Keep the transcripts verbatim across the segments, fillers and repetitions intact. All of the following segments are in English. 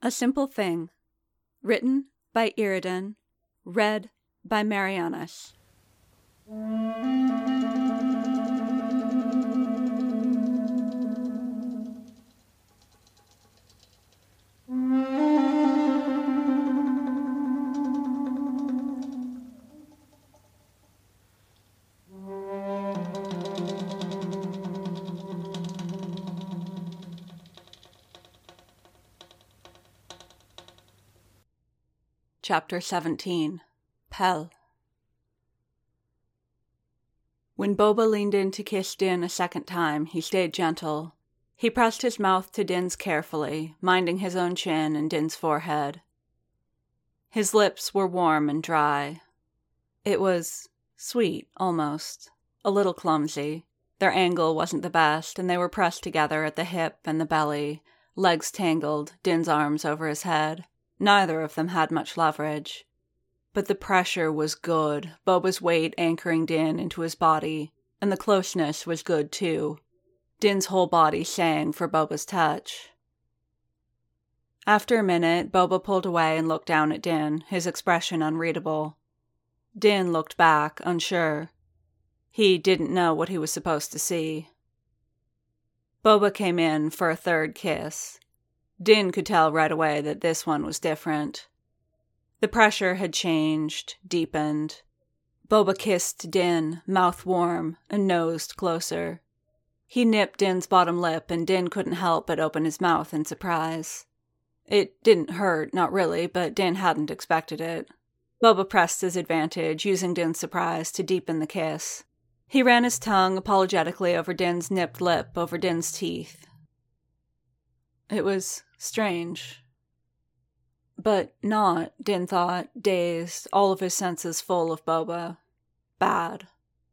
A Simple Thing. Written by Iridan. Read by Marianas. Chapter seventeen. Pell. When Boba leaned in to kiss Din a second time, he stayed gentle. He pressed his mouth to Din's carefully, minding his own chin and Din's forehead. His lips were warm and dry. It was sweet, almost. A little clumsy. Their angle wasn't the best, and they were pressed together at the hip and the belly, legs tangled, Din's arms over his head. Neither of them had much leverage. But the pressure was good, Boba's weight anchoring Din into his body, and the closeness was good too. Din's whole body sang for Boba's touch. After a minute, Boba pulled away and looked down at Din, his expression unreadable. Din looked back, unsure. He didn't know what he was supposed to see. Boba came in for a third kiss. Din could tell right away that this one was different. The pressure had changed, deepened. Boba kissed Din, mouth warm, and nosed closer. He nipped Din's bottom lip, and Din couldn't help but open his mouth in surprise. It didn't hurt, not really, but Din hadn't expected it. Boba pressed his advantage, using Din's surprise to deepen the kiss. He ran his tongue apologetically over Din's nipped lip, over Din's teeth. It was strange. But not, Din thought, dazed, all of his senses full of Boba. Bad.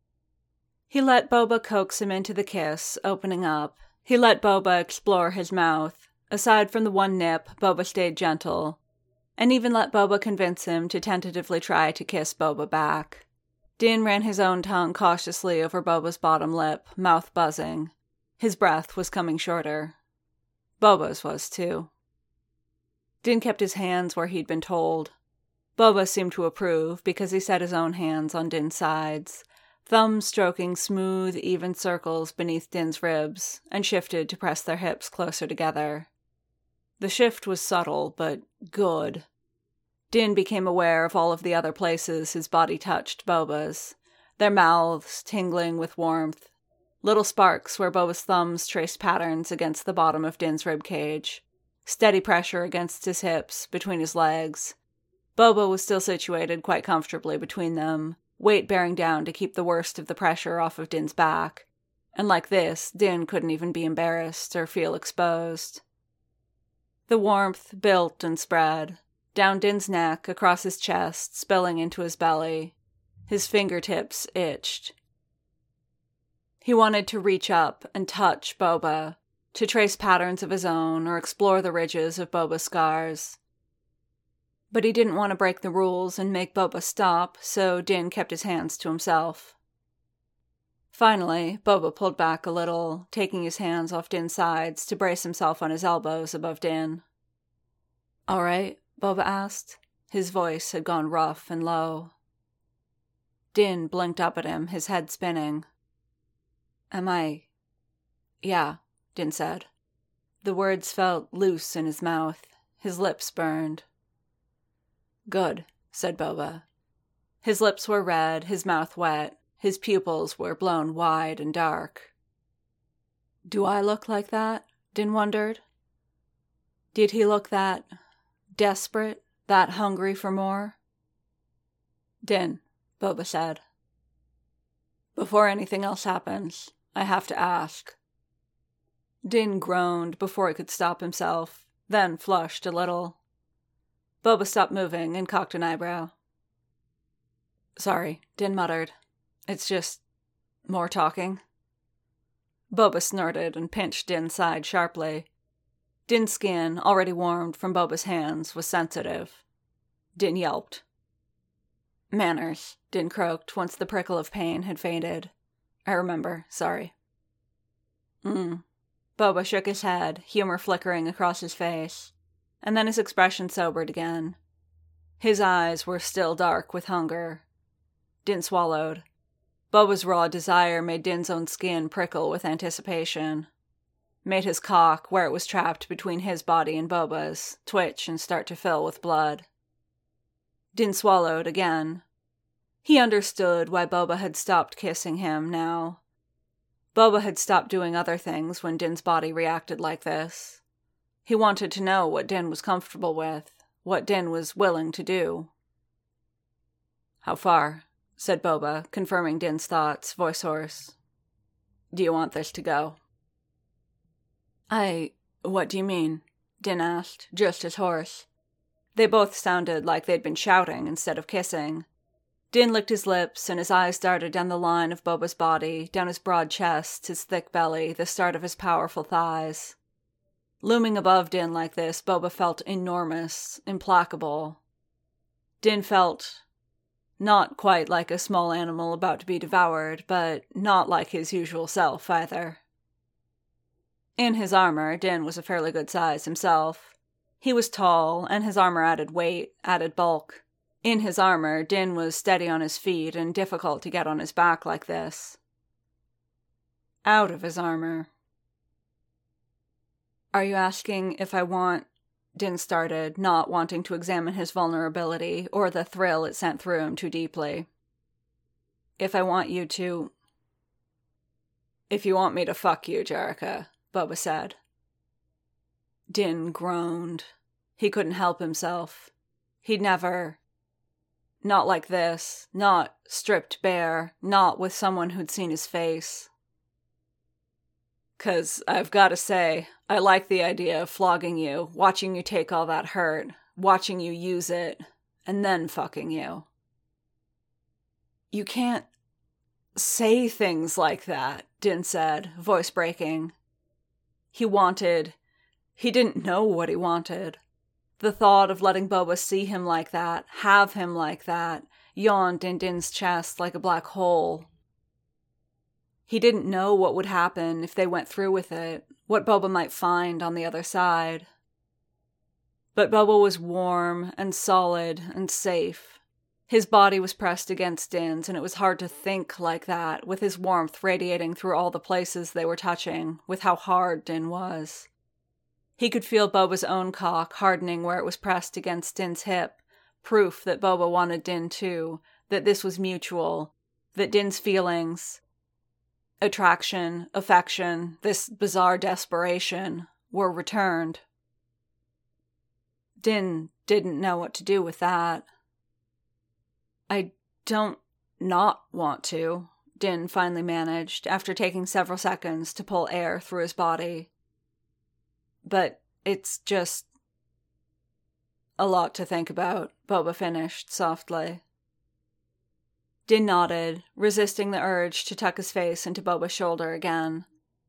He let Boba coax him into the kiss, opening up. He let Boba explore his mouth. Aside from the one nip, Boba stayed gentle, and even let Boba convince him to tentatively try to kiss Boba back. Din ran his own tongue cautiously over Boba's bottom lip, mouth buzzing. His breath was coming shorter. Boba's was, too. Din kept his hands where he'd been told. Boba seemed to approve, because he set his own hands on Din's sides, thumbs stroking smooth, even circles beneath Din's ribs, and shifted to press their hips closer together. The shift was subtle, but good. Din became aware of all of the other places his body touched Boba's, their mouths tingling with warmth, little sparks where Boba's thumbs traced patterns against the bottom of Din's ribcage, steady pressure against his hips, between his legs. Boba was still situated quite comfortably between them, weight bearing down to keep the worst of the pressure off of Din's back, and like this, Din couldn't even be embarrassed or feel exposed. The warmth built and spread, down Din's neck, across his chest, spilling into his belly. His fingertips itched. He wanted to reach up and touch Boba, to trace patterns of his own or explore the ridges of Boba's scars. But he didn't want to break the rules and make Boba stop, so Din kept his hands to himself. Finally, Boba pulled back a little, taking his hands off Din's sides to brace himself on his elbows above Din. "All right?" Boba asked. His voice had gone rough and low. Din blinked up at him, his head spinning. "Am I—" "Yeah," Din said. The words felt loose in his mouth. His lips burned. "Good," said Boba. His lips were red, his mouth wet. His pupils were blown wide and dark. "Do I look like that?" Din wondered. Did he look that desperate, that hungry for more? "Din," Boba said. "Before anything else happens, I have to ask." Din groaned before he could stop himself, then flushed a little. Boba stopped moving and cocked an eyebrow. "Sorry," Din muttered. "It's just more talking." Boba snorted and pinched Din's side sharply. Din's skin, already warmed from Boba's hands, was sensitive. Din yelped. "Manners," Din croaked once the prickle of pain had faded. "I remember, sorry." Mm. Boba shook his head, humor flickering across his face. and then his expression sobered again. His eyes were still dark with hunger. Din swallowed. Boba's raw desire made Din's own skin prickle with anticipation. Made his cock, where it was trapped between his body and Boba's, twitch and start to fill with blood. Din swallowed again. He understood why Boba had stopped kissing him now. Boba had stopped doing other things when Din's body reacted like this. He wanted to know what Din was comfortable with, what Din was willing to do. "How far?" said Boba, confirming Din's thoughts, voice hoarse. "Do you want this to go?" I... what do you mean?" Din asked, just as hoarse. They both sounded like they'd been shouting instead of kissing. Din licked his lips, and his eyes darted down the line of Boba's body, down his broad chest, his thick belly, the start of his powerful thighs. Looming above Din like this, Boba felt enormous, implacable. Din felt not quite like a small animal about to be devoured, but not like his usual self either. In his armor, Din was a fairly good size himself. He was tall, and his armor added weight, added bulk. In his armor, Din was steady on his feet and difficult to get on his back like this. Out of his armor. "Are you asking if I want..." Din started, not wanting to examine his vulnerability or the thrill it sent through him too deeply. "If I want you to..." "If you want me to fuck you, Jerrica," Boba said. Din groaned. He couldn't help himself. He'd never... Not like this. Not stripped bare. Not with someone who'd seen his face. "'Cause I've gotta say, I like the idea of flogging you, watching you take all that hurt, watching you use it, and then fucking you." "You can't say things like that," Din said, voice breaking. He wanted... He didn't know what he wanted. The thought of letting Boba see him like that, have him like that, yawned in Din's chest like a black hole. He didn't know what would happen if they went through with it, what Boba might find on the other side. But Boba was warm and solid and safe. His body was pressed against Din's, and it was hard to think like that, with his warmth radiating through all the places they were touching, with how hard Din was. He could feel Boba's own cock hardening where it was pressed against Din's hip, proof that Boba wanted Din too, that this was mutual, that Din's feelings, attraction, affection, this bizarre desperation, were returned. Din didn't know what to do with that. "I don't not want to," Din finally managed, after taking several seconds to pull air through his body. "But it's just..." "A lot to think about," Boba finished softly. Din nodded, resisting the urge to tuck his face into Boba's shoulder again.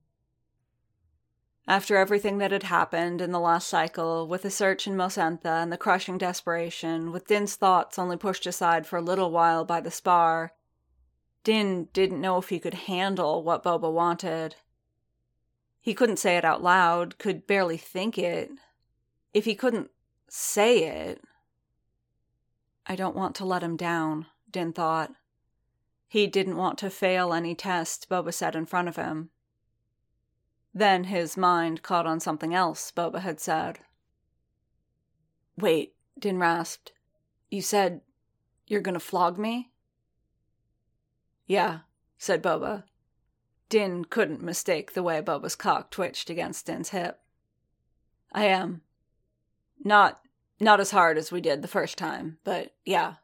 After everything that had happened in the last cycle, with the search in Mos Enta and the crushing desperation, with Din's thoughts only pushed aside for a little while by the spar, Din didn't know if he could handle what Boba wanted. He couldn't say it out loud, could barely think it. If he couldn't say it... I don't want to let him down, Din thought. He didn't want to fail any test Boba set in front of him. Then his mind caught on something else Boba had said. "Wait," Din rasped. "You said you're gonna flog me?" "Yeah," said Boba. Din couldn't mistake the way Boba's cock twitched against Din's hip. "I am. Not, not as hard as we did the first time, but yeah."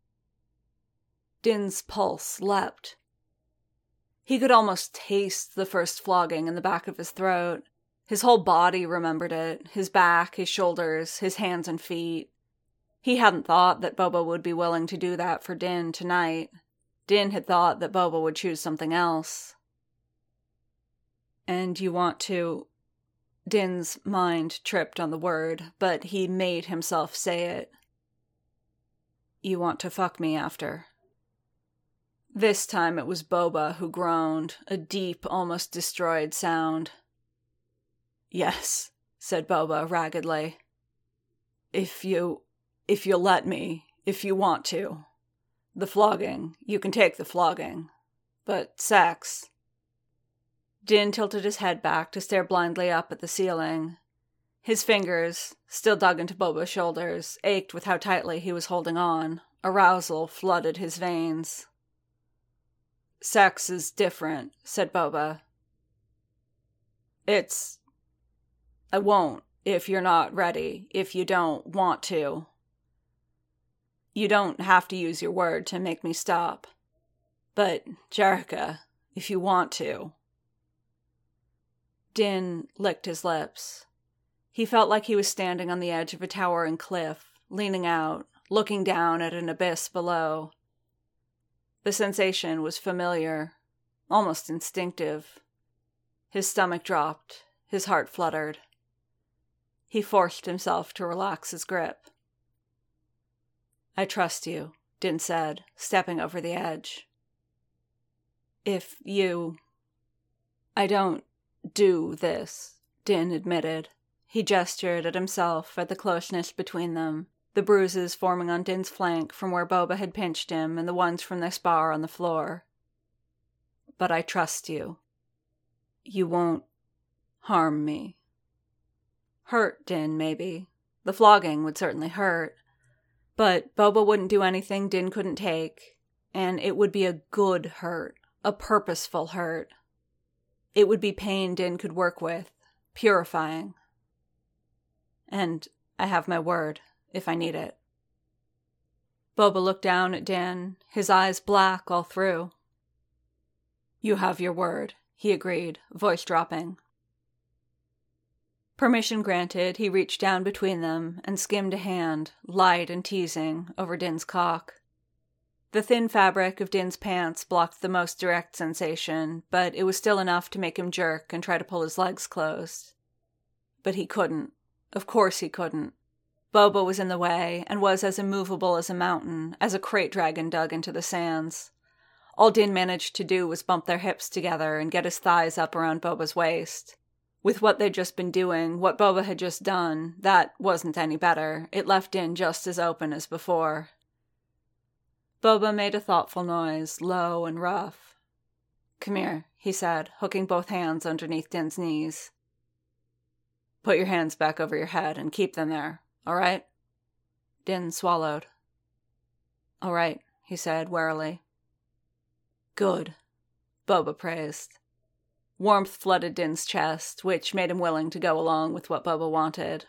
Din's pulse leapt. He could almost taste the first flogging in the back of his throat. His whole body remembered it, his back, his shoulders, his hands and feet. He hadn't thought that Boba would be willing to do that for Din tonight. Din had thought that Boba would choose something else. "And you want to..." Din's mind tripped on the word, but he made himself say it. "You want to fuck me after." This time it was Boba who groaned, a deep, almost destroyed sound. "Yes," said Boba raggedly. If you... if you'll let me, if you want to. The flogging, you can take the flogging. But sex... Din tilted his head back to stare blindly up at the ceiling. His fingers, still dug into Boba's shoulders, ached with how tightly he was holding on. Arousal flooded his veins. Sex is different, said Boba. It's... I won't, if you're not ready, if you don't want to. You don't have to use your word to make me stop. But, Jerrica, if you want to... Din licked his lips. He felt like he was standing on the edge of a towering cliff, leaning out, looking down at an abyss below. The sensation was familiar, almost instinctive. His stomach dropped, his heart fluttered. He forced himself to relax his grip. I trust you, Din said, stepping over the edge. If you... I don't do this, Din admitted. He gestured at himself, at the closeness between them, the bruises forming on Din's flank from where Boba had pinched him and the ones from their spar on the floor. But I trust you. You won't harm me. Hurt Din, maybe. The flogging would certainly hurt. But Boba wouldn't do anything Din couldn't take, and it would be a good hurt, a purposeful hurt. It would be pain Din could work with, purifying. And I have my word, if I need it. Boba looked down at Din, his eyes black all through. You have your word, he agreed, voice dropping. Permission granted, he reached down between them and skimmed a hand, light and teasing, over Din's cock. The thin fabric of Din's pants blocked the most direct sensation, but it was still enough to make him jerk and try to pull his legs closed. But he couldn't. Of course he couldn't. Boba was in the way, and was as immovable as a mountain, as a crate dragon dug into the sands. All Din managed to do was bump their hips together and get his thighs up around Boba's waist. With what they'd just been doing, what Boba had just done, that wasn't any better. It left Din just as open as before. Boba made a thoughtful noise, low and rough. Come here, he said, hooking both hands underneath Din's knees. Put your hands back over your head and keep them there, all right? Din swallowed. All right, he said warily. Good, Boba praised. Warmth flooded Din's chest, which made him willing to go along with what Boba wanted.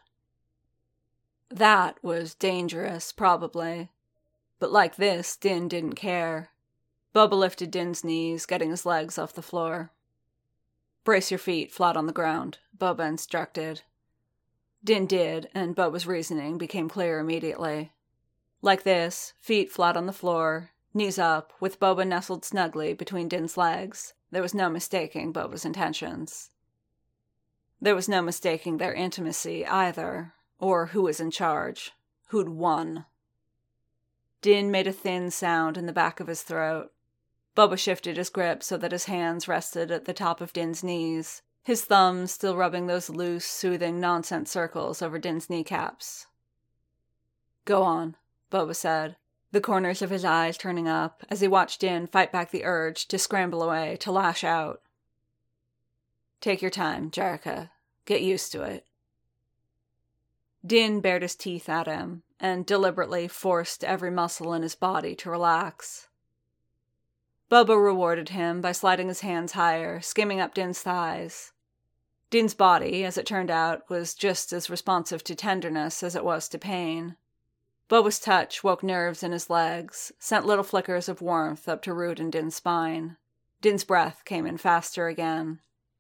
That was dangerous, probably. But like this, Din didn't care. Boba lifted Din's knees, getting his legs off the floor. Brace your feet flat on the ground, Boba instructed. Din did, and Boba's reasoning became clear immediately. Like this, feet flat on the floor, knees up, with Boba nestled snugly between Din's legs, there was no mistaking Boba's intentions. There was no mistaking their intimacy, either, or who was in charge, who'd won. Din made a thin sound in the back of his throat. Boba shifted his grip so that his hands rested at the top of Din's knees, his thumbs still rubbing those loose, soothing nonsense circles over Din's kneecaps. Go on, Boba said, the corners of his eyes turning up as he watched Din fight back the urge to scramble away, to lash out. Take your time, Jerrica. Get used to it. Din bared his teeth at him, and deliberately forced every muscle in his body to relax. Boba rewarded him by sliding his hands higher, skimming up Din's thighs. Din's body, as it turned out, was just as responsive to tenderness as it was to pain. Boba's touch woke nerves in his legs, sent little flickers of warmth up to root in Din's spine. Din's breath came in faster again.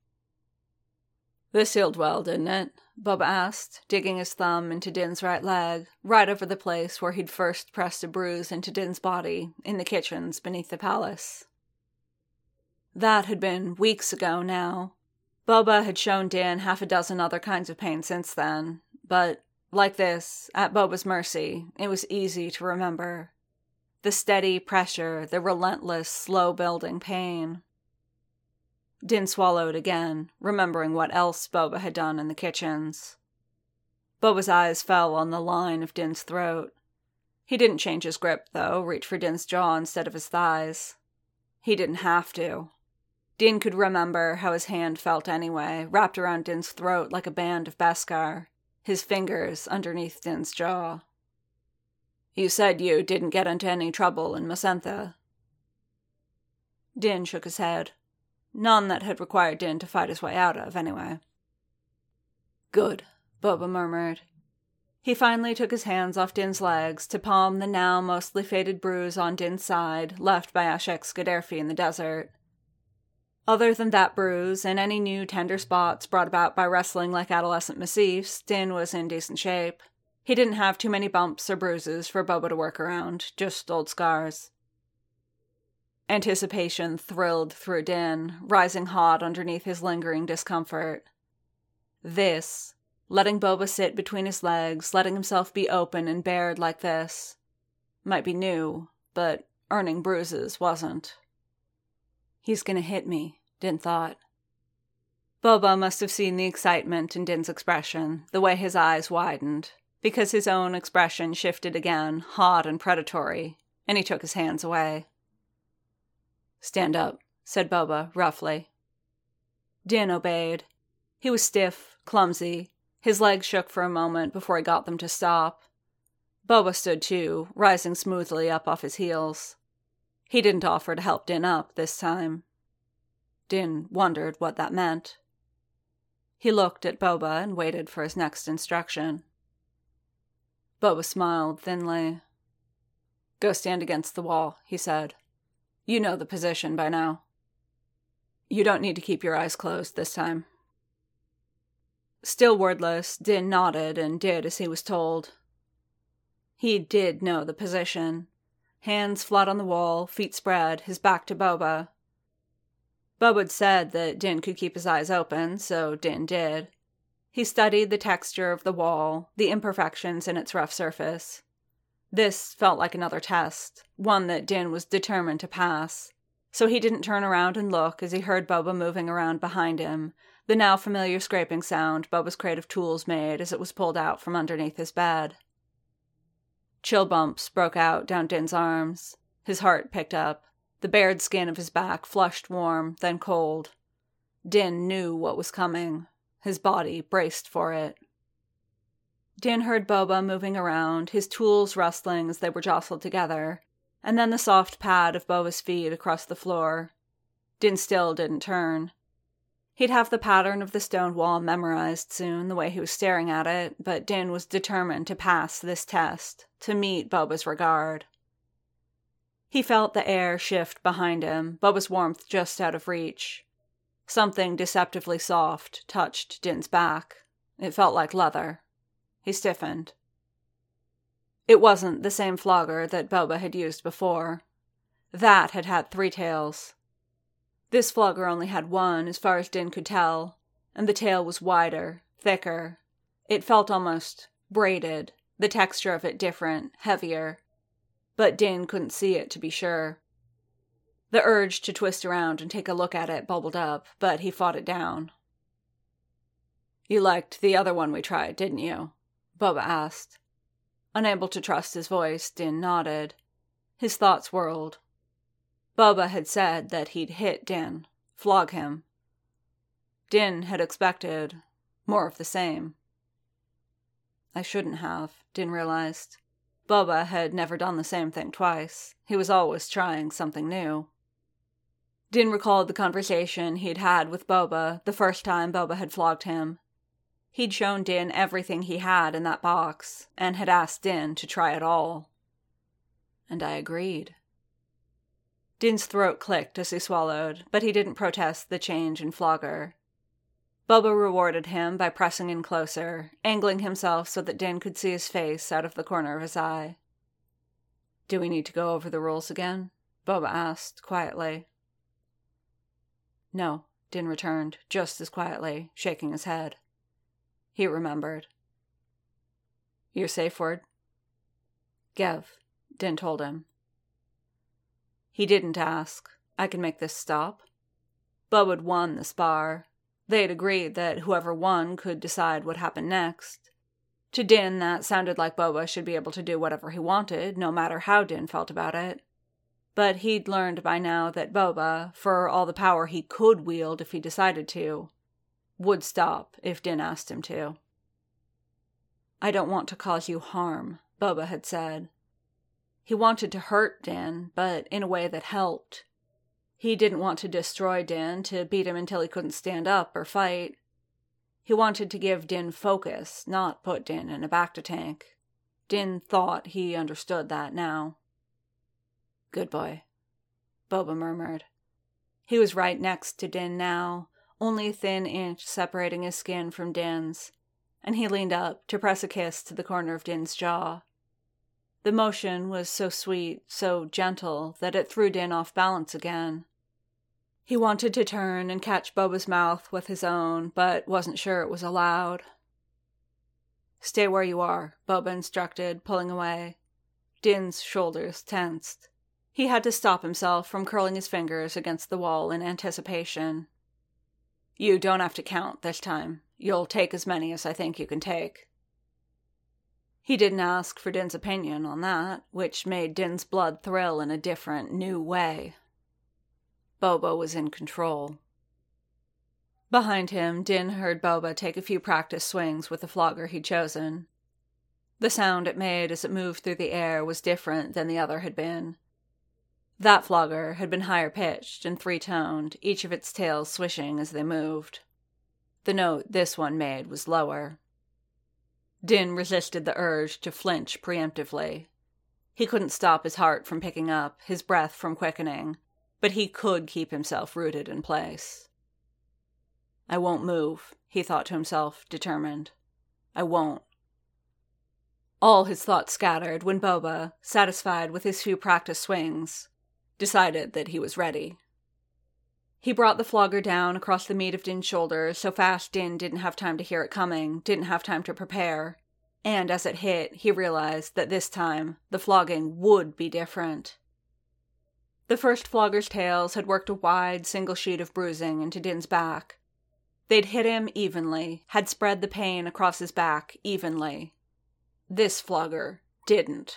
This healed well, didn't it? Boba asked, digging his thumb into Din's right leg, right over the place where he'd first pressed a bruise into Din's body, in the kitchens beneath the palace. That had been weeks ago now. Boba had shown Din half a dozen other kinds of pain since then, but, like this, at Boba's mercy, it was easy to remember. The steady pressure, the relentless, slow-building pain. Din swallowed again, remembering what else Boba had done in the kitchens. Boba's eyes fell on the line of Din's throat. He didn't change his grip, though, reach for Din's jaw instead of his thighs. He didn't have to. Din could remember how his hand felt anyway, wrapped around Din's throat like a band of Beskar, his fingers underneath Din's jaw. You said you didn't get into any trouble in Mosentha. Din shook his head. None that had required Din to fight his way out of, anyway. Good, Boba murmured. He finally took his hands off Din's legs to palm the now mostly faded bruise on Din's side, left by Ashek's Scuderfi in the desert. Other than that bruise, and any new tender spots brought about by wrestling like adolescent massifs, Din was in decent shape. He didn't have too many bumps or bruises for Boba to work around, just old scars. Anticipation thrilled through Din, rising hot underneath his lingering discomfort. This, letting Boba sit between his legs, letting himself be open and bared like this, might be new, but earning bruises wasn't. He's gonna hit me, Din thought. Boba must have seen the excitement in Din's expression, the way his eyes widened, because his own expression shifted again, hot and predatory, and he took his hands away. Stand up, said Boba, roughly. Din obeyed. He was stiff, clumsy. His legs shook for a moment before he got them to stop. Boba stood too, rising smoothly up off his heels. He didn't offer to help Din up this time. Din wondered what that meant. He looked at Boba and waited for his next instruction. Boba smiled thinly. Go stand against the wall, he said. You know the position by now. You don't need to keep your eyes closed this time. Still wordless, Din nodded and did as he was told. He did know the position. Hands flat on the wall, feet spread, his back to Boba. Boba said that Din could keep his eyes open, so Din did. He studied the texture of the wall, the imperfections in its rough surface. This felt like another test, one that Din was determined to pass, so he didn't turn around and look as he heard Boba moving around behind him, the now familiar scraping sound Boba's crate of tools made as it was pulled out from underneath his bed. Chill bumps broke out down Din's arms. His heart picked up. The bared skin of his back flushed warm, then cold. Din knew what was coming. His body braced for it. Din heard Boba moving around, his tools rustling as they were jostled together, and then the soft pad of Boba's feet across the floor. Din still didn't turn. He'd have the pattern of the stone wall memorized soon, the way he was staring at it, but Din was determined to pass this test, to meet Boba's regard. He felt the air shift behind him, Boba's warmth just out of reach. Something deceptively soft touched Din's back. It felt like leather. He stiffened. It wasn't the same flogger that Boba had used before. That had had three tails. This flogger only had one, as far as Din could tell, and the tail was wider, thicker. It felt almost braided, the texture of it different, heavier. But Din couldn't see it to be sure. The urge to twist around and take a look at it bubbled up, but he fought it down. You liked the other one we tried, didn't you? Boba asked. Unable to trust his voice, Din nodded. His thoughts whirled. Boba had said that he'd hit Din, flog him. Din had expected more of the same. I shouldn't have, Din realized. Boba had never done the same thing twice. He was always trying something new. Din recalled the conversation he'd had with Boba the first time Boba had flogged him. He'd shown Din everything he had in that box, and had asked Din to try it all. And I agreed. Din's throat clicked as he swallowed, but he didn't protest the change in flogger. Boba rewarded him by pressing in closer, angling himself so that Din could see his face out of the corner of his eye. Do we need to go over the rules again? Boba asked, quietly. No, Din returned, just as quietly, shaking his head. He remembered. Your safe word? Gev, Din told him. He didn't ask. I can make this stop. Boba had won the spar. They'd agreed that whoever won could decide what happened next. To Din, that sounded like Boba should be able to do whatever he wanted, no matter how Din felt about it. But he'd learned by now that Boba, for all the power he could wield if he decided to, would stop if Din asked him to. "I don't want to cause you harm," Boba had said. He wanted to hurt Din, but in a way that helped. He didn't want to destroy Din, to beat him until he couldn't stand up or fight. He wanted to give Din focus, not put Din in a bacta tank. Din thought he understood that now. "Good boy," Boba murmured. He was right next to Din now, only a thin inch separating his skin from Din's, and he leaned up to press a kiss to the corner of Din's jaw. The motion was so sweet, so gentle, that it threw Din off balance again. He wanted to turn and catch Boba's mouth with his own, but wasn't sure it was allowed. "Stay where you are," Boba instructed, pulling away. Din's shoulders tensed. He had to stop himself from curling his fingers against the wall in anticipation. "You don't have to count this time. You'll take as many as I think you can take." He didn't ask for Din's opinion on that, which made Din's blood thrill in a different, new way. Boba was in control. Behind him, Din heard Boba take a few practice swings with the flogger he'd chosen. The sound it made as it moved through the air was different than the other had been. That flogger had been higher-pitched and three-toned, each of its tails swishing as they moved. The note this one made was lower. Din resisted the urge to flinch preemptively. He couldn't stop his heart from picking up, his breath from quickening, but he could keep himself rooted in place. "I won't move," he thought to himself, determined. "I won't." All his thoughts scattered when Boba, satisfied with his few practice swings, decided that he was ready. He brought the flogger down across the meat of Din's shoulders so fast Din didn't have time to hear it coming, didn't have time to prepare, and as it hit, he realized that this time the flogging would be different. The first flogger's tails had worked a wide, single sheet of bruising into Din's back. They'd hit him evenly, had spread the pain across his back evenly. This flogger didn't.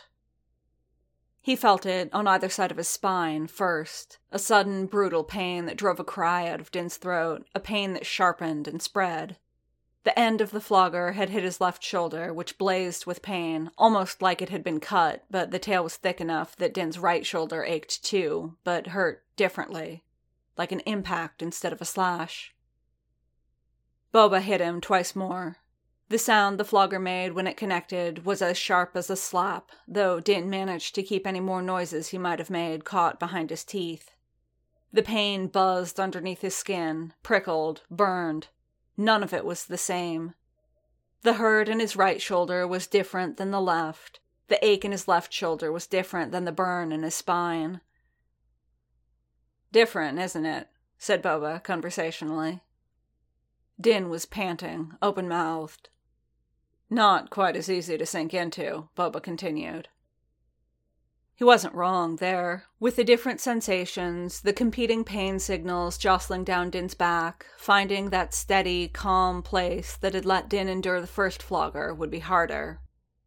He felt it on either side of his spine first, a sudden, brutal pain that drove a cry out of Din's throat, a pain that sharpened and spread. The end of the flogger had hit his left shoulder, which blazed with pain, almost like it had been cut, but the tail was thick enough that Din's right shoulder ached too, but hurt differently, like an impact instead of a slash. Boba hit him twice more. The sound the flogger made when it connected was as sharp as a slap, though Din managed to keep any more noises he might have made caught behind his teeth. The pain buzzed underneath his skin, prickled, burned. None of it was the same. The hurt in his right shoulder was different than the left. The ache in his left shoulder was different than the burn in his spine. "Different, isn't it?" said Boba conversationally. Din was panting, open-mouthed. "Not quite as easy to sink into," Boba continued. He wasn't wrong there. With the different sensations, the competing pain signals jostling down Din's back, finding that steady, calm place that had let Din endure the first flogger would be harder.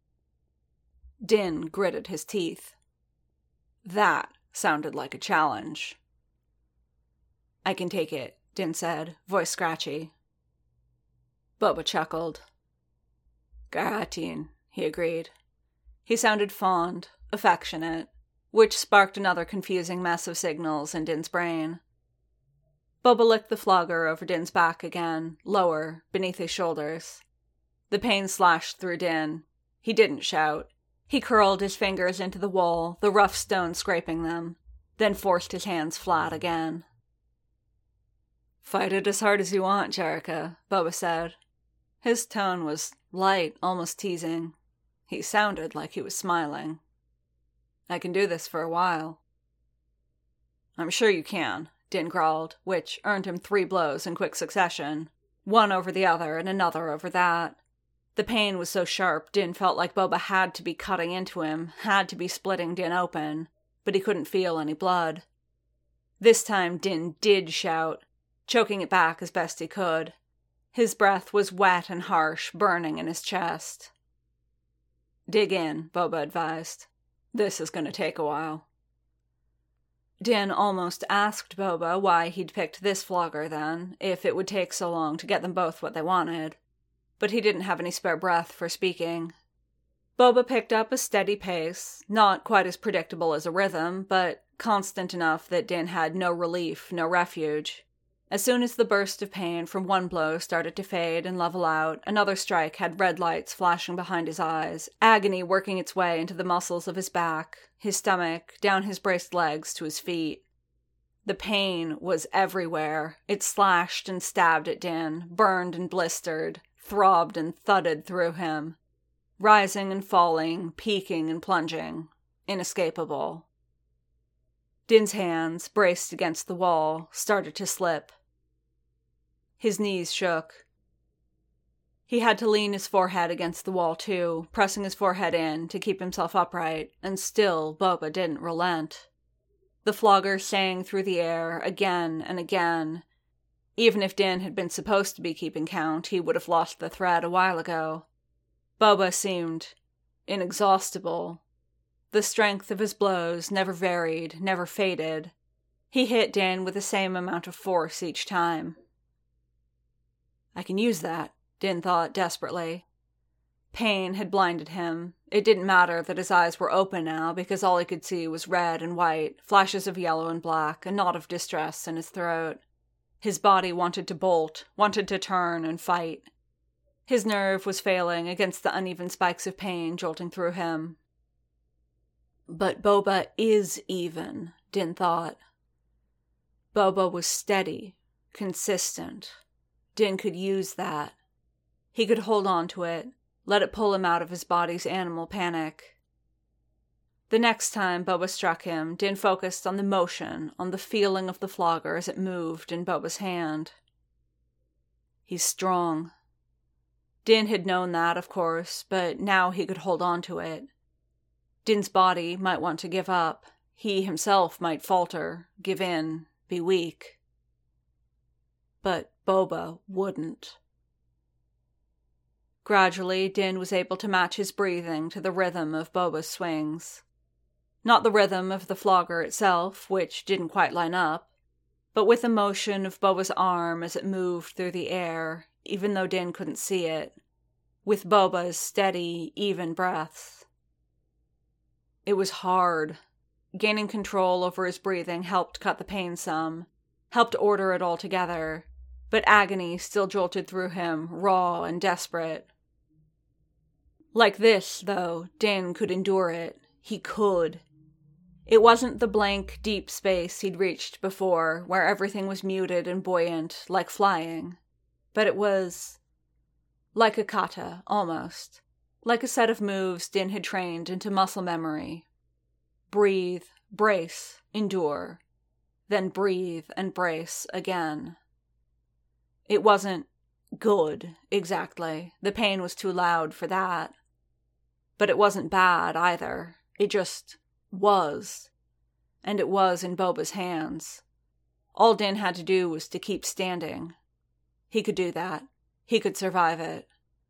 Din gritted his teeth. That sounded like a challenge. "I can take it," Din said, voice scratchy. Boba chuckled. "Garatin," he agreed. He sounded fond, affectionate, which sparked another confusing mess of signals in Din's brain. Boba licked the flogger over Din's back again, lower, beneath his shoulders. The pain slashed through Din. He didn't shout. He curled his fingers into the wool, the rough stone scraping them, then forced his hands flat again. "Fight it as hard as you want, Jerrica," Boba said. His tone was light, almost teasing. He sounded like he was smiling. "I can do this for a while." "I'm sure you can," Din growled, which earned him three blows in quick succession, one over the other and another over that. The pain was so sharp, Din felt like Boba had to be cutting into him, had to be splitting Din open, but he couldn't feel any blood. This time Din did shout, choking it back as best he could. His breath was wet and harsh, burning in his chest. Dig in, Boba advised. This is going to take a while. Din almost asked Boba why he'd picked this flogger then, if it would take so long to get them both what they wanted. But he didn't have any spare breath for speaking. Boba picked up a steady pace, not quite as predictable as a rhythm, but constant enough that Din had no relief, no refuge. As soon as the burst of pain from one blow started to fade and level out, another strike had red lights flashing behind his eyes, agony working its way into the muscles of his back, his stomach, down his braced legs to his feet. The pain was everywhere. It slashed and stabbed at Din, burned and blistered, throbbed and thudded through him. Rising and falling, peaking and plunging. Inescapable. Din's hands, braced against the wall, started to slip. His knees shook. He had to lean his forehead against the wall too, pressing his forehead in to keep himself upright, and still Boba didn't relent. The flogger sang through the air again and again. Even if Din had been supposed to be keeping count, he would have lost the thread a while ago. Boba seemed inexhaustible. The strength of his blows never varied, never faded. He hit Din with the same amount of force each time. I can use that, Din thought desperately. Pain had blinded him. It didn't matter that his eyes were open now, because all he could see was red and white, flashes of yellow and black, a knot of distress in his throat. His body wanted to bolt, wanted to turn and fight. His nerve was failing against the uneven spikes of pain jolting through him. But Boba is even, Din thought. Boba was steady, consistent. Din could use that. He could hold on to it, let it pull him out of his body's animal panic. The next time Boba struck him, Din focused on the motion, on the feeling of the flogger as it moved in Boba's hand. He's strong. Din had known that, of course, but now he could hold on to it. Din's body might want to give up. He himself might falter, give in, be weak. But Boba wouldn't. Gradually, Din was able to match his breathing to the rhythm of Boba's swings. Not the rhythm of the flogger itself, which didn't quite line up, but with the motion of Boba's arm as it moved through the air, even though Din couldn't see it, with Boba's steady, even breaths. It was hard. Gaining control over his breathing helped cut the pain some, helped order it all together, but agony still jolted through him, raw and desperate. Like this, though, Din could endure it. He could. It wasn't the blank, deep space he'd reached before, where everything was muted and buoyant, like flying. But it was like a kata, almost. Like a set of moves Din had trained into muscle memory. Breathe, brace, endure. Then breathe and brace again. It wasn't good, exactly. The pain was too loud for that. But it wasn't bad, either. It just was. And it was in Boba's hands. All Din had to do was to keep standing. He could do that. He could survive it.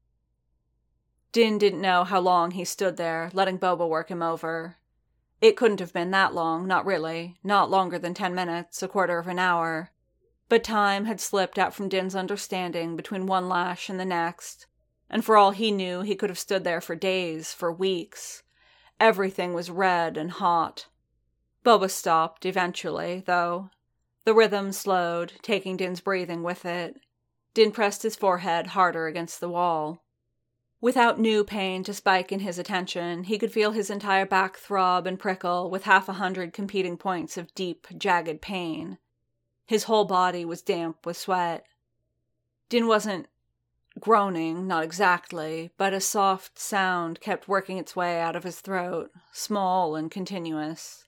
Din didn't know how long he stood there, letting Boba work him over. It couldn't have been that long, not really. Not longer than ten minutes, a quarter of an hour. But time had slipped out from Din's understanding between one lash and the next, and for all he knew, he could have stood there for days, for weeks. Everything was red and hot. Boba stopped, eventually, though. The rhythm slowed, taking Din's breathing with it. Din pressed his forehead harder against the wall. Without new pain to spike in his attention, he could feel his entire back throb and prickle with half a hundred competing points of deep, jagged pain. His whole body was damp with sweat. Din wasn't groaning, not exactly, but a soft sound kept working its way out of his throat, small and continuous.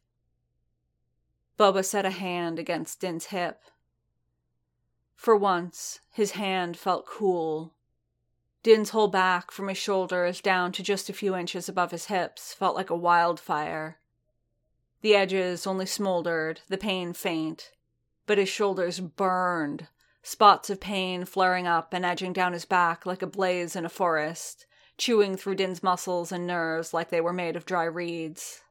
Boba set a hand against Din's hip. For once, his hand felt cool. Din's whole back, from his shoulders down to just a few inches above his hips, felt like a wildfire. The edges only smoldered, the pain faint. But his shoulders burned, spots of pain flaring up and edging down his back like a blaze in a forest, chewing through Din's muscles and nerves like they were made of dry reeds.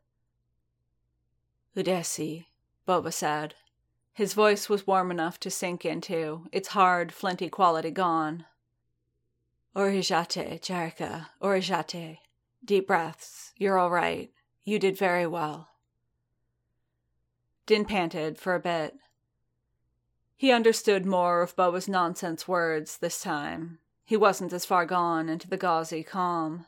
"Udesi," Boba said. His voice was warm enough to sink into, its hard, flinty quality gone. "Orijate, Jarka, Orijate. Deep breaths. You're all right. You did very well." Din panted for a bit. He understood more of Boba's nonsense words this time. He wasn't as far gone into the gauzy calm.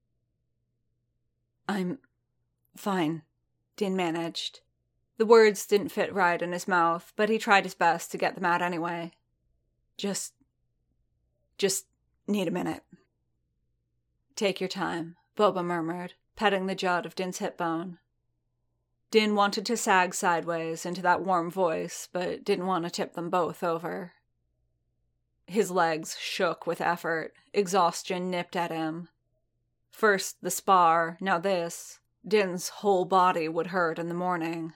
"I'm fine," Din managed. The words didn't fit right in his mouth, but he tried his best to get them out anyway. Just... just need a minute." "Take your time," Boba murmured, petting the jut of Din's hip bone. Din wanted to sag sideways into that warm voice, but didn't want to tip them both over. His legs shook with effort. Exhaustion nipped at him. First the spar, now this. Din's whole body would hurt in the morning.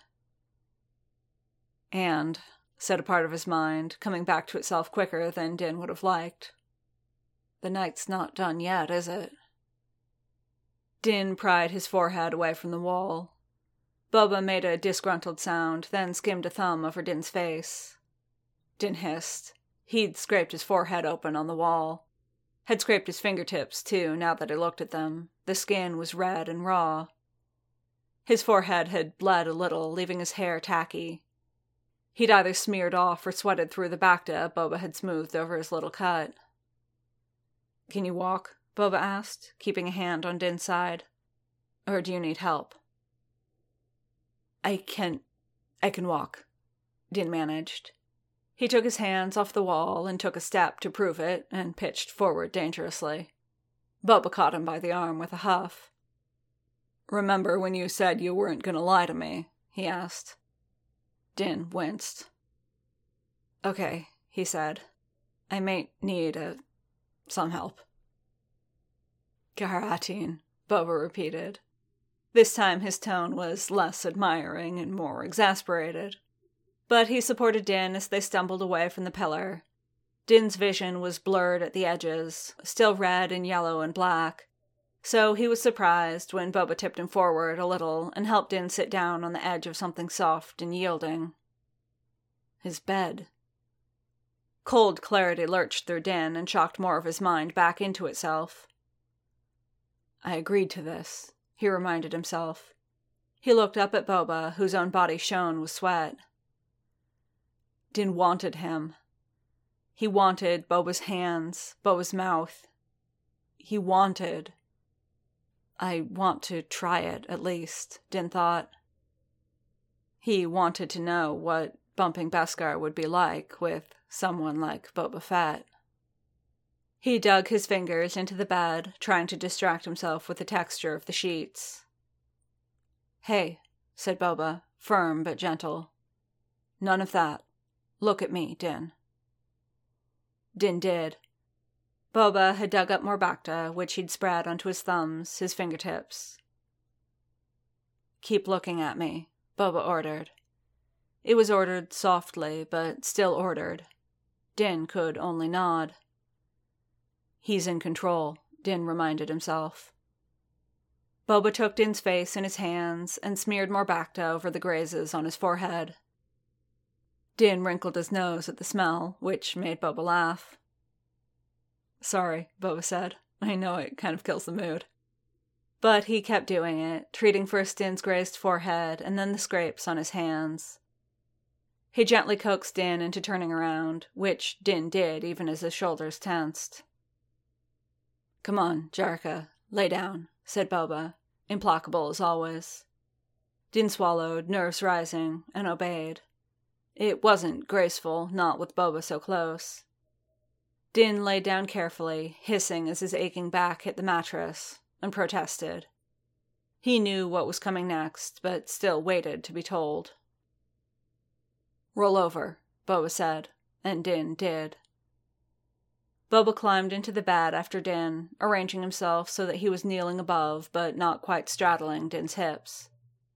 "And," said a part of his mind, coming back to itself quicker than Din would have liked, "the night's not done yet, is it?" Din pried his forehead away from the wall. Boba made a disgruntled sound, then skimmed a thumb over Din's face. Din hissed. He'd scraped his forehead open on the wall. Had scraped his fingertips, too, now that he looked at them. The skin was red and raw. His forehead had bled a little, leaving his hair tacky. He'd either smeared off or sweated through the bacta Boba had smoothed over his little cut. "Can you walk?" Boba asked, keeping a hand on Din's side. "Or do you need help?" I can... I can walk," Din managed. He took his hands off the wall and took a step to prove it, and pitched forward dangerously. Boba caught him by the arm with a huff. "Remember when you said you weren't going to lie to me?" he asked. Din winced. "Okay," he said. "I may need a... some help." "Karatin," Boba repeated. This time his tone was less admiring and more exasperated. But he supported Din as they stumbled away from the pillar. Din's vision was blurred at the edges, still red and yellow and black, so he was surprised when Boba tipped him forward a little and helped Din sit down on the edge of something soft and yielding. His bed. Cold clarity lurched through Din and shocked more of his mind back into itself. "I agreed to this," he reminded himself. He looked up at Boba, whose own body shone with sweat. Din wanted him. He wanted Boba's hands, Boba's mouth. He wanted... I want to try it, at least, Din thought. He wanted to know what bumping Beskar would be like with someone like Boba Fett. He dug his fingers into the bed, trying to distract himself with the texture of the sheets. "Hey," said Boba, firm but gentle. "None of that. Look at me, Din." Din did. Boba had dug up more bacta, which he'd spread onto his thumbs, his fingertips. "Keep looking at me," Boba ordered. It was ordered softly, but still ordered. Din could only nod. "He's in control," Din reminded himself. Boba took Din's face in his hands and smeared more bacta over the grazes on his forehead. Din wrinkled his nose at the smell, which made Boba laugh. "Sorry," Boba said. "I know it kind of kills the mood." But he kept doing it, treating first Din's grazed forehead and then the scrapes on his hands. He gently coaxed Din into turning around, which Din did even as his shoulders tensed. "Come on, Jarka, lay down," said Boba, implacable as always. Din swallowed, nerves rising, and obeyed. It wasn't graceful, not with Boba so close. Din lay down carefully, hissing as his aching back hit the mattress, and protested. He knew what was coming next, but still waited to be told. "Roll over," Boba said, and Din did. Boba climbed into the bed after Din, arranging himself so that he was kneeling above but not quite straddling Din's hips.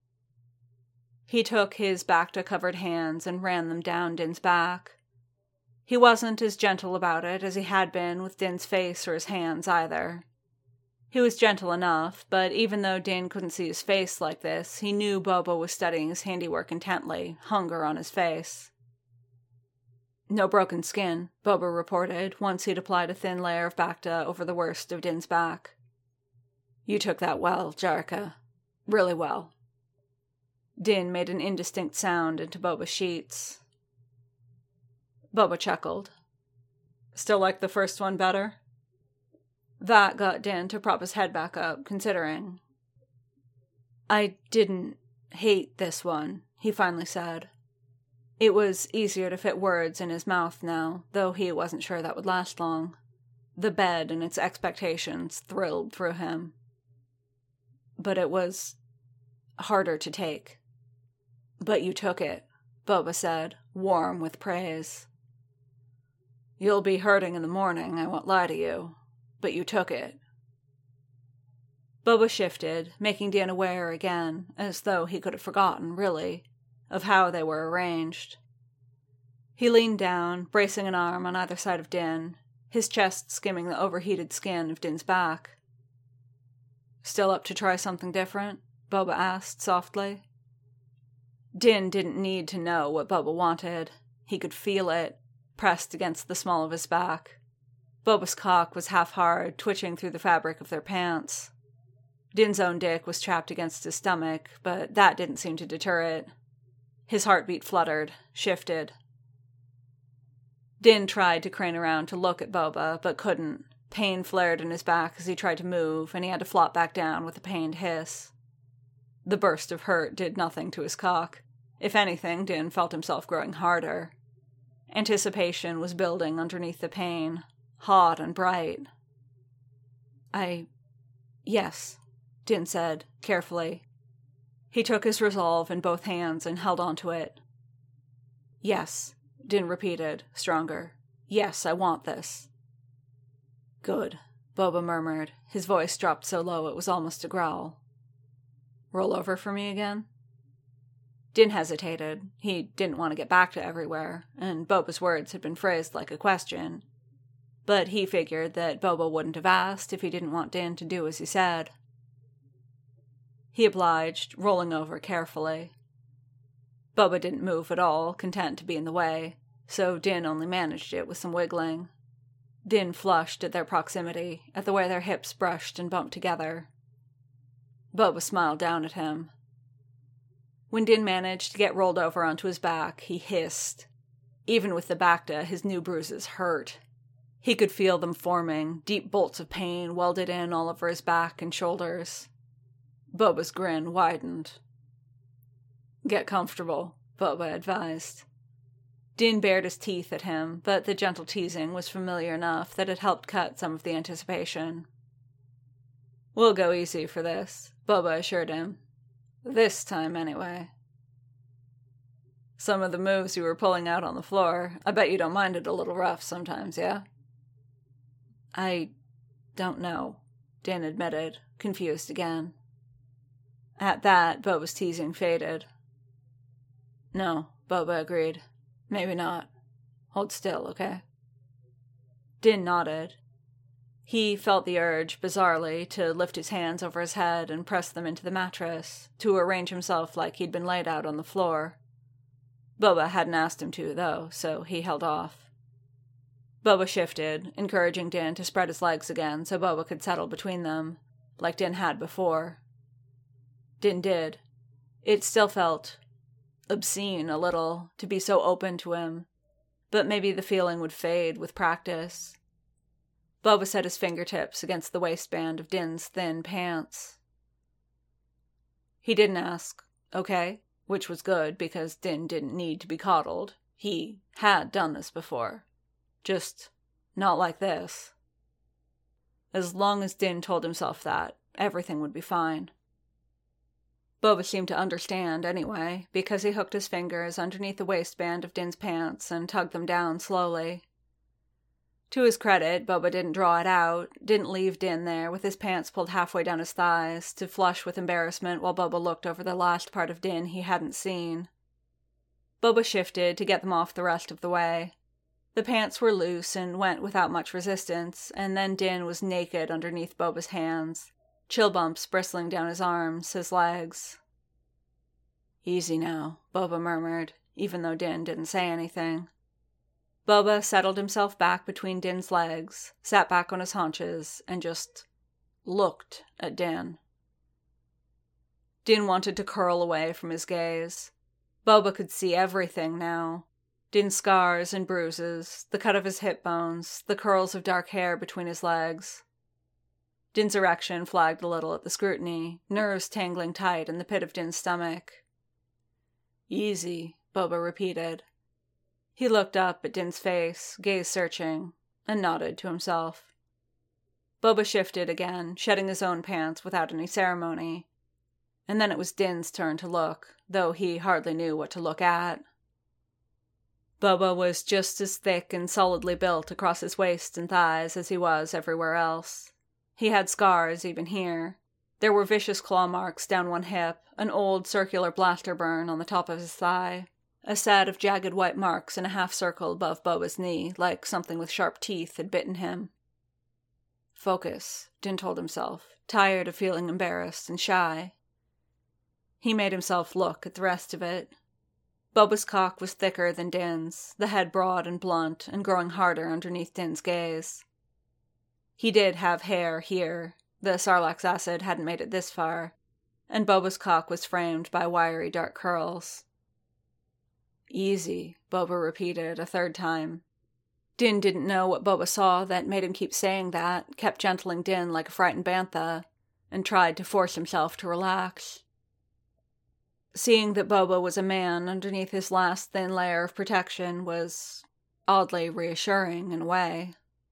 He took his bacta-covered hands and ran them down Din's back. He wasn't as gentle about it as he had been with Din's face or his hands either. He was gentle enough, but even though Din couldn't see his face like this, he knew Boba was studying his handiwork intently, hunger on his face. "No broken skin," Boba reported, once he'd applied a thin layer of Bacta over the worst of Din's back. "You took that well, Jarka. Really well." Din made an indistinct sound into Boba's sheets. Boba chuckled. "Still like the first one better?" That got Din to prop his head back up, considering. "I didn't hate this one," he finally said. It was easier to fit words in his mouth now, though he wasn't sure that would last long. The bed and its expectations thrilled through him. But it was harder to take. "But you took it," Boba said, warm with praise. "You'll be hurting in the morning, I won't lie to you. But you took it." Boba shifted, making Din aware again, as though he could have forgotten, really, of how they were arranged. He leaned down, bracing an arm on either side of Din, his chest skimming the overheated skin of Din's back. "Still up to try something different?" Boba asked softly. Din didn't need to know what Boba wanted. He could feel it, pressed against the small of his back. Boba's cock was half-hard, twitching through the fabric of their pants. Din's own dick was trapped against his stomach, but that didn't seem to deter it. His heartbeat fluttered, shifted. Din tried to crane around to look at Boba, but couldn't. Pain flared in his back as he tried to move, and he had to flop back down with a pained hiss. The burst of hurt did nothing to his cock. If anything, Din felt himself growing harder. Anticipation was building underneath the pain, hot and bright. I... yes, Din said, carefully. He took his resolve in both hands and held onto it. "Yes," Din repeated, stronger. "Yes, I want this." "Good," Boba murmured. His voice dropped so low it was almost a growl. "Roll over for me again?" Din hesitated. He didn't want to get back to everywhere, and Boba's words had been phrased like a question. But he figured that Boba wouldn't have asked if he didn't want Din to do as he said. He obliged, rolling over carefully. Boba didn't move at all, content to be in the way, so Din only managed it with some wiggling. Din flushed at their proximity, at the way their hips brushed and bumped together. Boba smiled down at him. When Din managed to get rolled over onto his back, he hissed. Even with the Bacta, his new bruises hurt. He could feel them forming, deep bolts of pain welded in all over his back and shoulders. Boba's grin widened. "Get comfortable," Boba advised. Din bared his teeth at him, but the gentle teasing was familiar enough that it helped cut some of the anticipation. "We'll go easy for this," Boba assured him. "This time, anyway." "Some of the moves you were pulling out on the floor, I bet you don't mind it a little rough sometimes, yeah?" "I don't know," Din admitted, confused again. At that, Boba's teasing faded. "No," Boba agreed. "Maybe not. Hold still, okay?" Din nodded. He felt the urge, bizarrely, to lift his hands over his head and press them into the mattress, to arrange himself like he'd been laid out on the floor. Boba hadn't asked him to, though, so he held off. Boba shifted, encouraging Din to spread his legs again so Boba could settle between them, like Din had before. Din did. It still felt obscene a little, to be so open to him, but maybe the feeling would fade with practice. Boba set his fingertips against the waistband of Din's thin pants. He didn't ask, okay, which was good because Din didn't need to be coddled. He had done this before. Just not like this. As long as Din told himself that, everything would be fine. Boba seemed to understand anyway, because he hooked his fingers underneath the waistband of Din's pants and tugged them down slowly. To his credit, Boba didn't draw it out, didn't leave Din there with his pants pulled halfway down his thighs, to flush with embarrassment while Boba looked over the last part of Din he hadn't seen. Boba shifted to get them off the rest of the way. The pants were loose and went without much resistance, and then Din was naked underneath Boba's hands, chill bumps bristling down his arms, his legs. "Easy now," Boba murmured, even though Din didn't say anything. Boba settled himself back between Din's legs, sat back on his haunches, and just looked at Din. Din wanted to curl away from his gaze. Boba could see everything now. Din's scars and bruises, the cut of his hip bones, the curls of dark hair between his legs. Din's erection flagged a little at the scrutiny, nerves tangling tight in the pit of Din's stomach. "Easy," Boba repeated. He looked up at Din's face, gaze searching, and nodded to himself. Boba shifted again, shedding his own pants without any ceremony. And then it was Din's turn to look, though he hardly knew what to look at. Boba was just as thick and solidly built across his waist and thighs as he was everywhere else. He had scars even here. There were vicious claw marks down one hip, an old circular blaster burn on the top of his thigh, a set of jagged white marks in a half circle above Boba's knee, like something with sharp teeth had bitten him. Focus, Din told himself, tired of feeling embarrassed and shy. He made himself look at the rest of it. Boba's cock was thicker than Din's, the head broad and blunt, and growing harder underneath Din's gaze. He did have hair here. The Sarlacc acid hadn't made it this far, and Boba's cock was framed by wiry dark curls. "Easy," Boba repeated a third time. Din didn't know what Boba saw that made him keep saying that, kept gentling Din like a frightened bantha, and tried to force himself to relax. Seeing that Boba was a man underneath his last thin layer of protection was oddly reassuring in a way.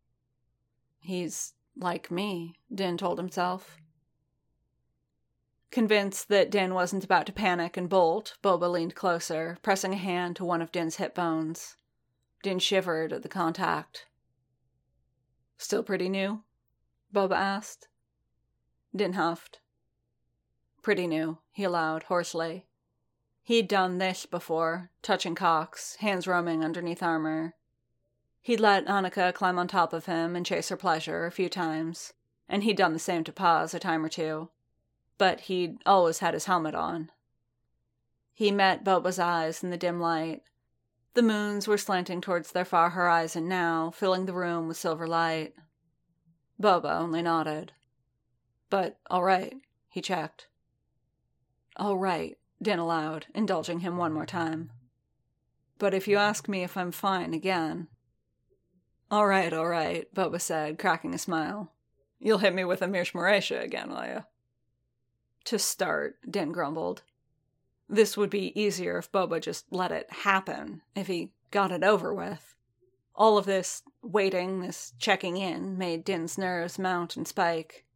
"He's like me," Din told himself. Convinced that Din wasn't about to panic and bolt, Boba leaned closer, pressing a hand to one of Din's hip bones. Din shivered at the contact. "Still pretty new?" Boba asked. Din huffed. "Pretty new," he allowed hoarsely. He'd done this before, touching cocks, hands roaming underneath armor. He'd let Annika climb on top of him and chase her pleasure a few times, and he'd done the same to Paz a time or two. But he'd always had his helmet on. He met Boba's eyes in the dim light. The moons were slanting towards their far horizon now, filling the room with silver light. Boba only nodded. "But, all right," he checked. "All right," Din allowed, indulging him one more time. "But if you ask me if I'm fine again..." "All right, all right," Boba said, cracking a smile. "You'll hit me with a Mirsh Moresha again, will you?" "To start," Din grumbled. This would be easier if Boba just let it happen, if he got it over with. All of this waiting, this checking in, made Din's nerves mount and spike.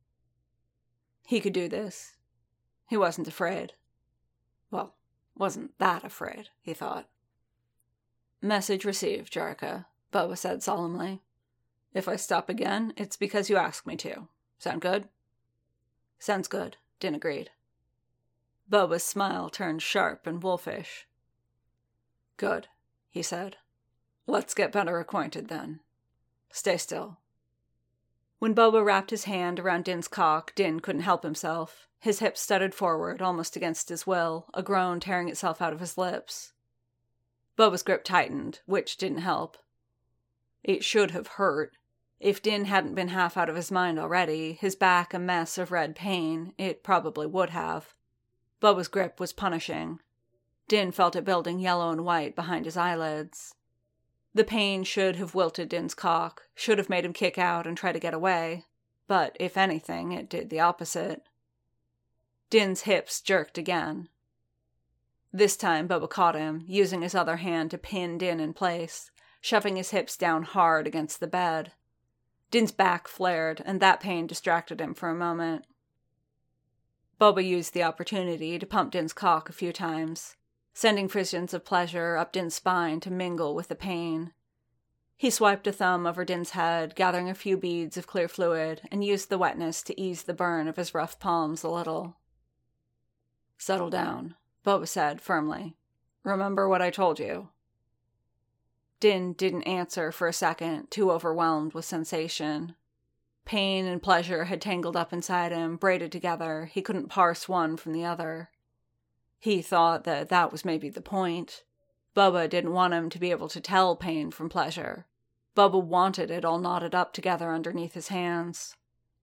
He could do this. He wasn't afraid. Well, wasn't that afraid, he thought. "Message received, Jarka," Boba said solemnly. "If I stop again, it's because you asked me to. Sound good?" "Sounds good," Din agreed. Boba's smile turned sharp and wolfish. "Good," he said. "Let's get better acquainted then. Stay still." When Boba wrapped his hand around Din's cock, Din couldn't help himself. His hips stuttered forward, almost against his will, a groan tearing itself out of his lips. Boba's grip tightened, which didn't help. It should have hurt. If Din hadn't been half out of his mind already, his back a mess of red pain, it probably would have. Boba's grip was punishing. Din felt it building yellow and white behind his eyelids. The pain should have wilted Din's cock, should have made him kick out and try to get away. But, if anything, it did the opposite. Din's hips jerked again. This time Boba caught him, using his other hand to pin Din in place, shoving his hips down hard against the bed. Din's back flared, and that pain distracted him for a moment. Boba used the opportunity to pump Din's cock a few times, sending frisons of pleasure up Din's spine to mingle with the pain. He swiped a thumb over Din's head, gathering a few beads of clear fluid, and used the wetness to ease the burn of his rough palms a little. "Settle down," Boba said firmly. "Remember what I told you." Din didn't answer for a second, too overwhelmed with sensation. Pain and pleasure had tangled up inside him, braided together. He couldn't parse one from the other. He thought that that was maybe the point. Bubba didn't want him to be able to tell pain from pleasure. Bubba wanted it all knotted up together underneath his hands.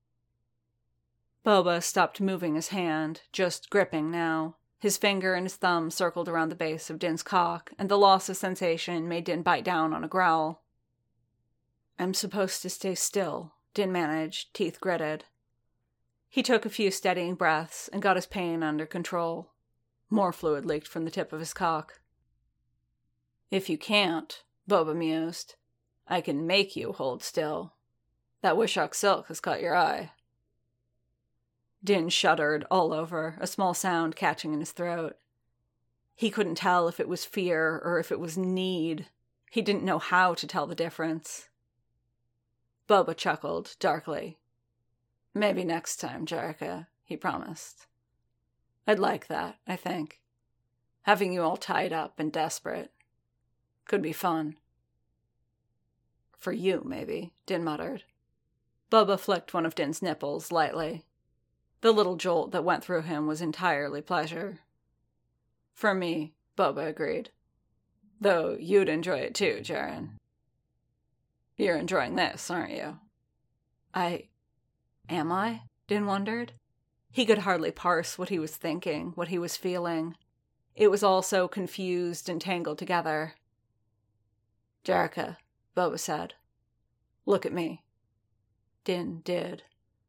Bubba stopped moving his hand, just gripping now. His finger and his thumb circled around the base of Din's cock, and the loss of sensation made Din bite down on a growl. "I'm supposed to stay still," Din managed, teeth gritted. He took a few steadying breaths and got his pain under control. More fluid leaked from the tip of his cock. "If you can't," Bubba mused, "I can make you hold still. That Wishok silk has caught your eye." Din shuddered all over, a small sound catching in his throat. He couldn't tell if it was fear or if it was need. He didn't know how to tell the difference. Bubba chuckled darkly. "Maybe next time, Jerica," he promised. "I'd like that, I think. Having you all tied up and desperate. Could be fun." "For you, maybe," Din muttered. Bubba flicked one of Din's nipples lightly. The little jolt that went through him was entirely pleasure. "For me," Bubba agreed. "Though you'd enjoy it too, Jaren. You're enjoying this, aren't you?" I... Am I? Din wondered. He could hardly parse what he was thinking, what he was feeling. It was all so confused and tangled together. "Jerica," Bubba said. "Look at me." Din did.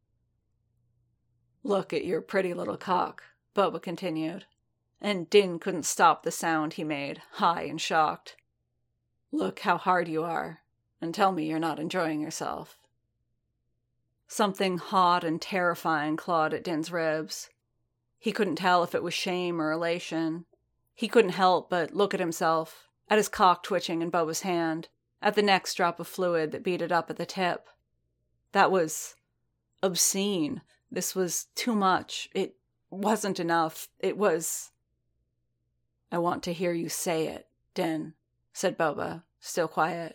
"Look at your pretty little cock," Bubba continued, and Din couldn't stop the sound he made, high and shocked. "Look how hard you are, and tell me you're not enjoying yourself." Something hot and terrifying clawed at Din's ribs. He couldn't tell if it was shame or elation. He couldn't help but look at himself, at his cock twitching in Bubba's hand, at the next drop of fluid that beaded up at the tip. That was obscene. This was too much. It wasn't enough. It was... "I want to hear you say it, Din," said Bubba, still quiet.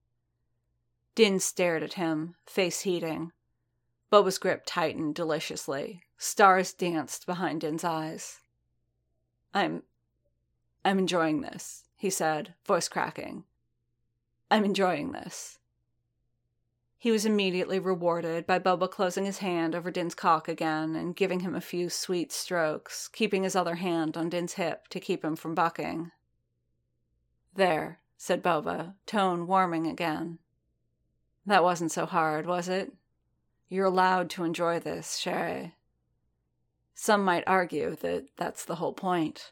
Din stared at him, face heating. Bubba's grip tightened deliciously. Stars danced behind Din's eyes. I'm... I'm enjoying this," he said, voice cracking. "I'm enjoying this." He was immediately rewarded by Bubba closing his hand over Din's cock again and giving him a few sweet strokes, keeping his other hand on Din's hip to keep him from bucking. "There," said Bubba, tone warming again. "That wasn't so hard, was it? You're allowed to enjoy this, Sherry. Some might argue that that's the whole point."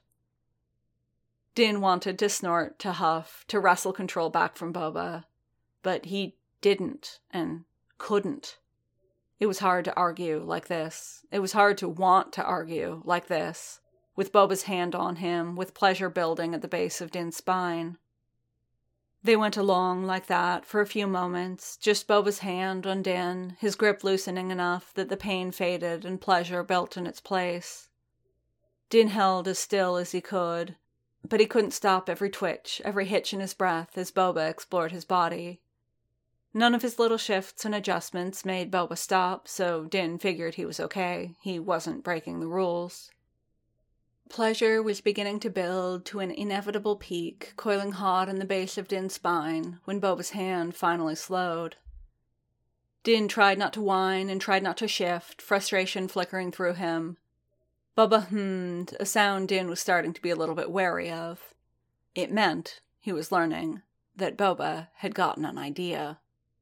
Din wanted to snort, to huff, to wrestle control back from Bubba, but he didn't and couldn't. It was hard to argue like this. It was hard to want to argue like this, with Bubba's hand on him, with pleasure building at the base of Din's spine. They went along like that for a few moments, just Bubba's hand on Din, his grip loosening enough that the pain faded and pleasure built in its place. Din held as still as he could, but he couldn't stop every twitch, every hitch in his breath as Bubba explored his body. None of his little shifts and adjustments made Bubba stop, so Din figured he was okay. He wasn't breaking the rules. Pleasure was beginning to build to an inevitable peak, coiling hot in the base of Din's spine, when Bubba's hand finally slowed. Din tried not to whine and tried not to shift, frustration flickering through him. Bubba hummed, a sound Din was starting to be a little bit wary of. It meant, he was learning, that Bubba had gotten an idea.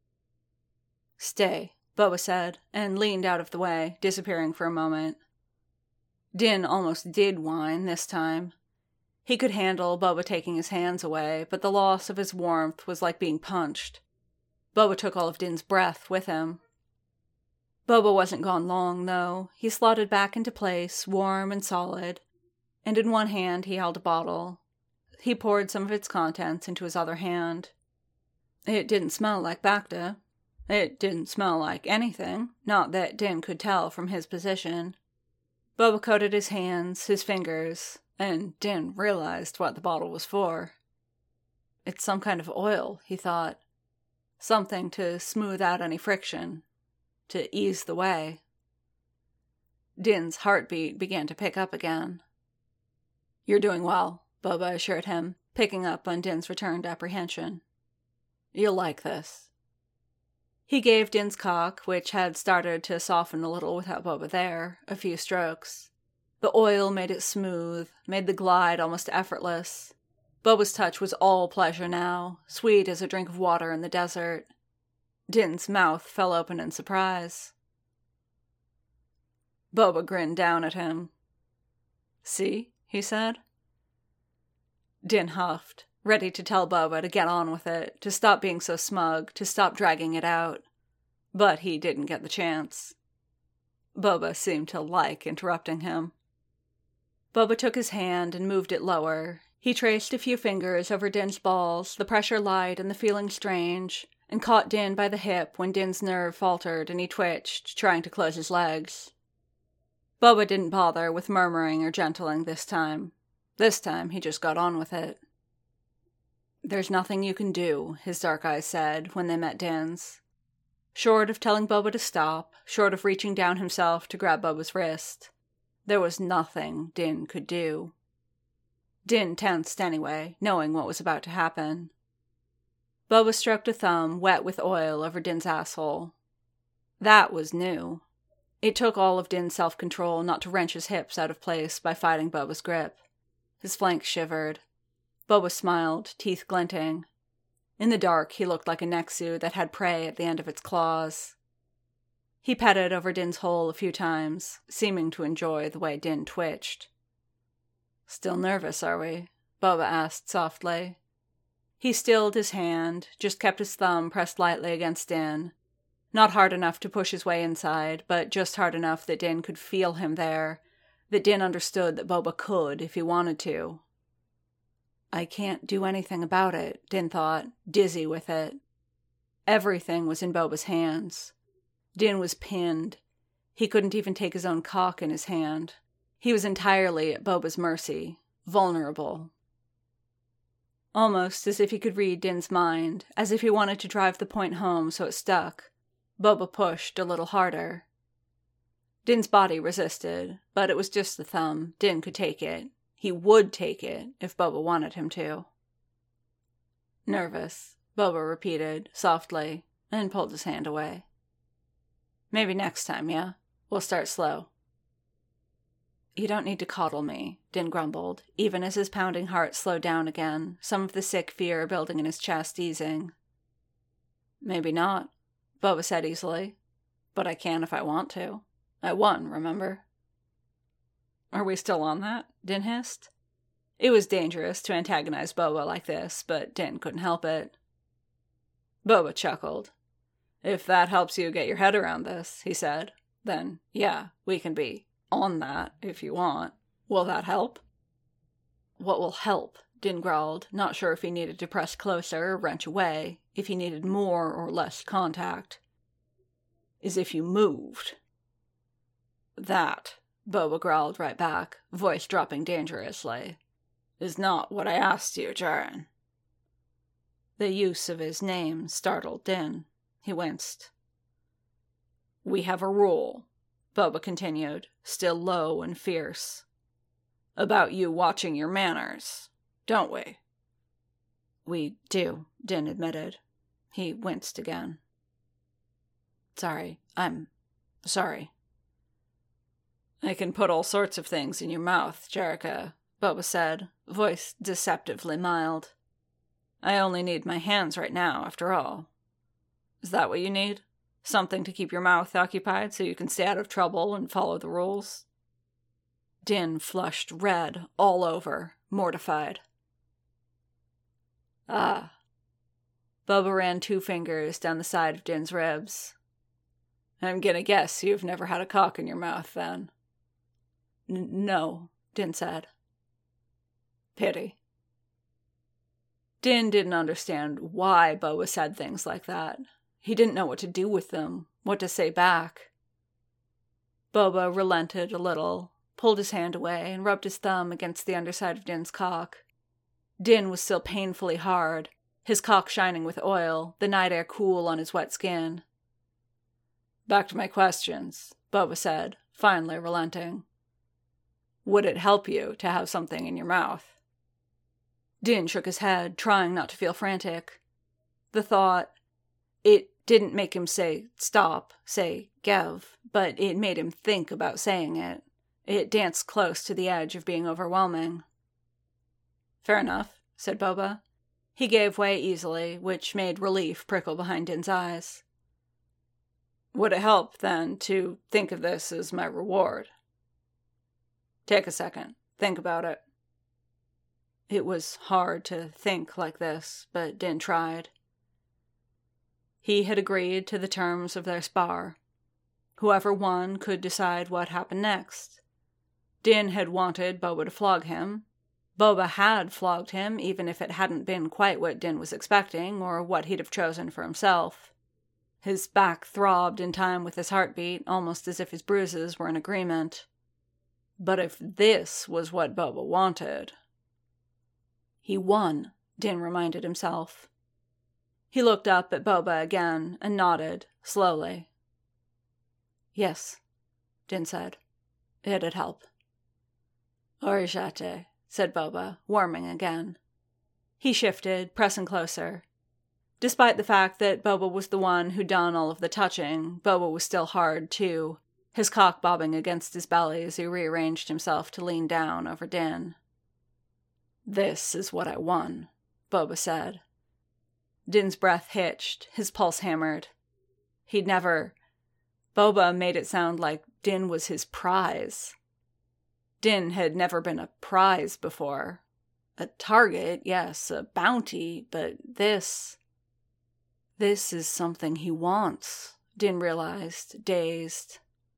"Stay," Bubba said, and leaned out of the way, disappearing for a moment. Din almost did whine this time. He could handle Bubba taking his hands away, but the loss of his warmth was like being punched. Bubba took all of Din's breath with him. Bubba wasn't gone long, though. He slotted back into place, warm and solid, and in one hand he held a bottle. He poured some of its contents into his other hand. It didn't smell like Bacta. It didn't smell like anything, not that Din could tell from his position. Bubba coated his hands, his fingers, and Din realized what the bottle was for. It's some kind of oil, he thought. Something to smooth out any friction, to ease the way. Din's heartbeat began to pick up again. You're doing well, Boba assured him, picking up on Din's returned apprehension. You'll like this. He gave Din's cock, which had started to soften a little without Boba there, a few strokes. The oil made it smooth, made the glide almost effortless. Boba's touch was all pleasure now, sweet as a drink of water in the desert. Din's mouth fell open in surprise. Boba grinned down at him. See, he said. Din huffed, ready to tell Boba to get on with it, to stop being so smug, to stop dragging it out. But he didn't get the chance. Boba seemed to like interrupting him. Boba took his hand and moved it lower. He traced a few fingers over Din's balls, the pressure light and the feeling strange, and caught Din by the hip when Din's nerve faltered and he twitched, trying to close his legs. Boba didn't bother with murmuring or gentling this time. This time, he just got on with it. There's nothing you can do, his dark eyes said when they met Din's. Short of telling Boba to stop, short of reaching down himself to grab Boba's wrist, there was nothing Din could do. Din tensed anyway, knowing what was about to happen. Boba stroked a thumb wet with oil over Din's asshole. That was new. It took all of Din's self-control not to wrench his hips out of place by fighting Boba's grip. His flanks shivered. Boba smiled, teeth glinting. In the dark, he looked like a Nexu that had prey at the end of its claws. He petted over Din's hole a few times, seeming to enjoy the way Din twitched. Still nervous, are we? Boba asked softly. He stilled his hand, just kept his thumb pressed lightly against Din. Not hard enough to push his way inside, but just hard enough that Din could feel him there, that Din understood that Boba could if he wanted to. I can't do anything about it, Din thought, dizzy with it. Everything was in Boba's hands. Din was pinned. He couldn't even take his own cock in his hand. He was entirely at Boba's mercy, vulnerable. Almost as if he could read Din's mind, as if he wanted to drive the point home so it stuck, Boba pushed a little harder. Din's body resisted, but it was just the thumb. Din could take it. He would take it if Boba wanted him to. Nervous, Boba repeated, softly, and pulled his hand away. Maybe next time, yeah? We'll start slow. You don't need to coddle me, Din grumbled, even as his pounding heart slowed down again, some of the sick fear building in his chest easing. Maybe not, Boba said easily. But I can if I want to. I won, remember? Are we still on that? Din hissed. It was dangerous to antagonize Boba like this, but Din couldn't help it. Boba chuckled. If that helps you get your head around this, he said, then, yeah, we can be on that if you want. Will that help? What will help? Din growled, not sure if he needed to press closer or wrench away, if he needed more or less contact. Is if you moved. That, Boba growled right back, voice dropping dangerously, is not what I asked you, Jaren. The use of his name startled Din. He winced. We have a rule, Boba continued, still low and fierce, about you watching your manners, don't we? We do, Din admitted. He winced again. Sorry, I'm sorry. I can put all sorts of things in your mouth, Jerica, Boba said, voice deceptively mild. I only need my hands right now, after all. Is that what you need? Something to keep your mouth occupied so you can stay out of trouble and follow the rules? Din flushed red all over, mortified. Ah. Boba ran two fingers down the side of Din's ribs. I'm gonna guess you've never had a cock in your mouth, then. N- no, Din said. Pity. Din didn't understand why Boba said things like that. He didn't know what to do with them, what to say back. Boba relented a little, pulled his hand away, and rubbed his thumb against the underside of Din's cock. Din was still painfully hard, his cock shining with oil, the night air cool on his wet skin. "Back to my questions," Boba said, finally relenting. "Would it help you to have something in your mouth?" Din shook his head, trying not to feel frantic. The thought, it didn't make him say stop, say Gev, but it made him think about saying it. It danced close to the edge of being overwhelming. "Fair enough," said Boba. He gave way easily, which made relief prickle behind Din's eyes. "Would it help, then, to think of this as my reward?" "Take a second. Think about it." It was hard to think like this, but Din tried. He had agreed to the terms of their spar. Whoever won could decide what happened next. Din had wanted Boba to flog him. Boba had flogged him, even if it hadn't been quite what Din was expecting, or what he'd have chosen for himself. His back throbbed in time with his heartbeat, almost as if his bruises were in agreement. But if this was what Boba wanted... He won, Din reminded himself. He looked up at Boba again and nodded, slowly. "Yes," Din said. "It'd help." "Orishate," said Boba, warming again. He shifted, pressing closer. Despite the fact that Boba was the one who'd done all of the touching, Boba was still hard, too, his cock bobbing against his belly as he rearranged himself to lean down over Din. "This is what I won," Boba said. Din's breath hitched, his pulse hammered. He'd never... Boba made it sound like Din was his prize. Din had never been a prize before. A target, yes, a bounty, but this... This is something he wants, Din realized, dazed.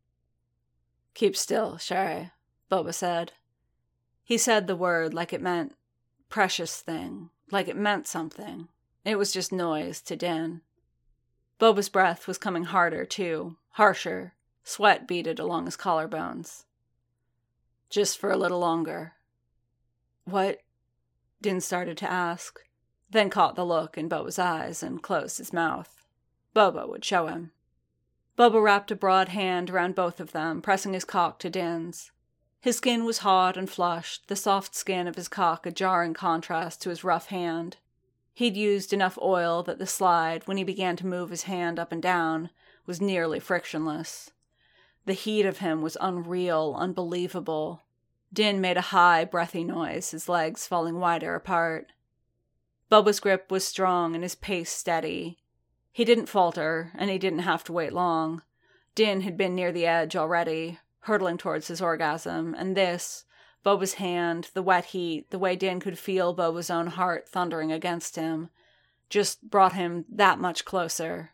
"Keep still, Sherry," Boba said. He said the word like it meant precious thing, like it meant something. It was just noise to Din. Boba's breath was coming harder, too, harsher. Sweat beaded along his collarbones. "Just for a little longer." "What?" Din started to ask, then caught the look in Boba's eyes and closed his mouth. Boba would show him. Boba wrapped a broad hand around both of them, pressing his cock to Din's. His skin was hot and flushed, the soft skin of his cock a jarring contrast to his rough hand. He'd used enough oil that the slide, when he began to move his hand up and down, was nearly frictionless. The heat of him was unreal, unbelievable. Din made a high, breathy noise, his legs falling wider apart. Boba's grip was strong and his pace steady. He didn't falter, and he didn't have to wait long. Din had been near the edge already, hurtling towards his orgasm, and this, Boba's hand, the wet heat, the way Din could feel Boba's own heart thundering against him, just brought him that much closer.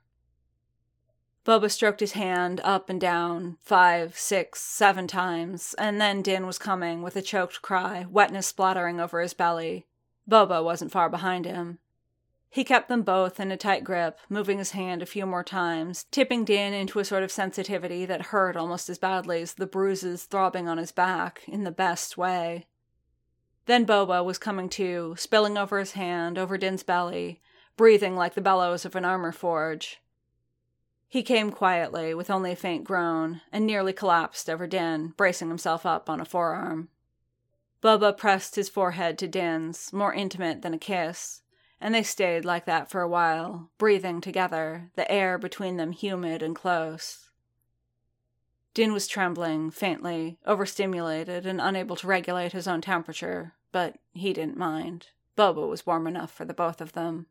Boba stroked his hand up and down, five, six, seven times, and then Din was coming with a choked cry, wetness splattering over his belly. Boba wasn't far behind him. He kept them both in a tight grip, moving his hand a few more times, tipping Din into a sort of sensitivity that hurt almost as badly as the bruises throbbing on his back, in the best way. Then Boba was coming to, spilling over his hand, over Din's belly, breathing like the bellows of an armor forge. He came quietly, with only a faint groan, and nearly collapsed over Din, bracing himself up on a forearm. Boba pressed his forehead to Din's, more intimate than a kiss, and they stayed like that for a while, breathing together, the air between them humid and close. Din was trembling, faintly, overstimulated and unable to regulate his own temperature, but he didn't mind. Boba was warm enough for the both of them.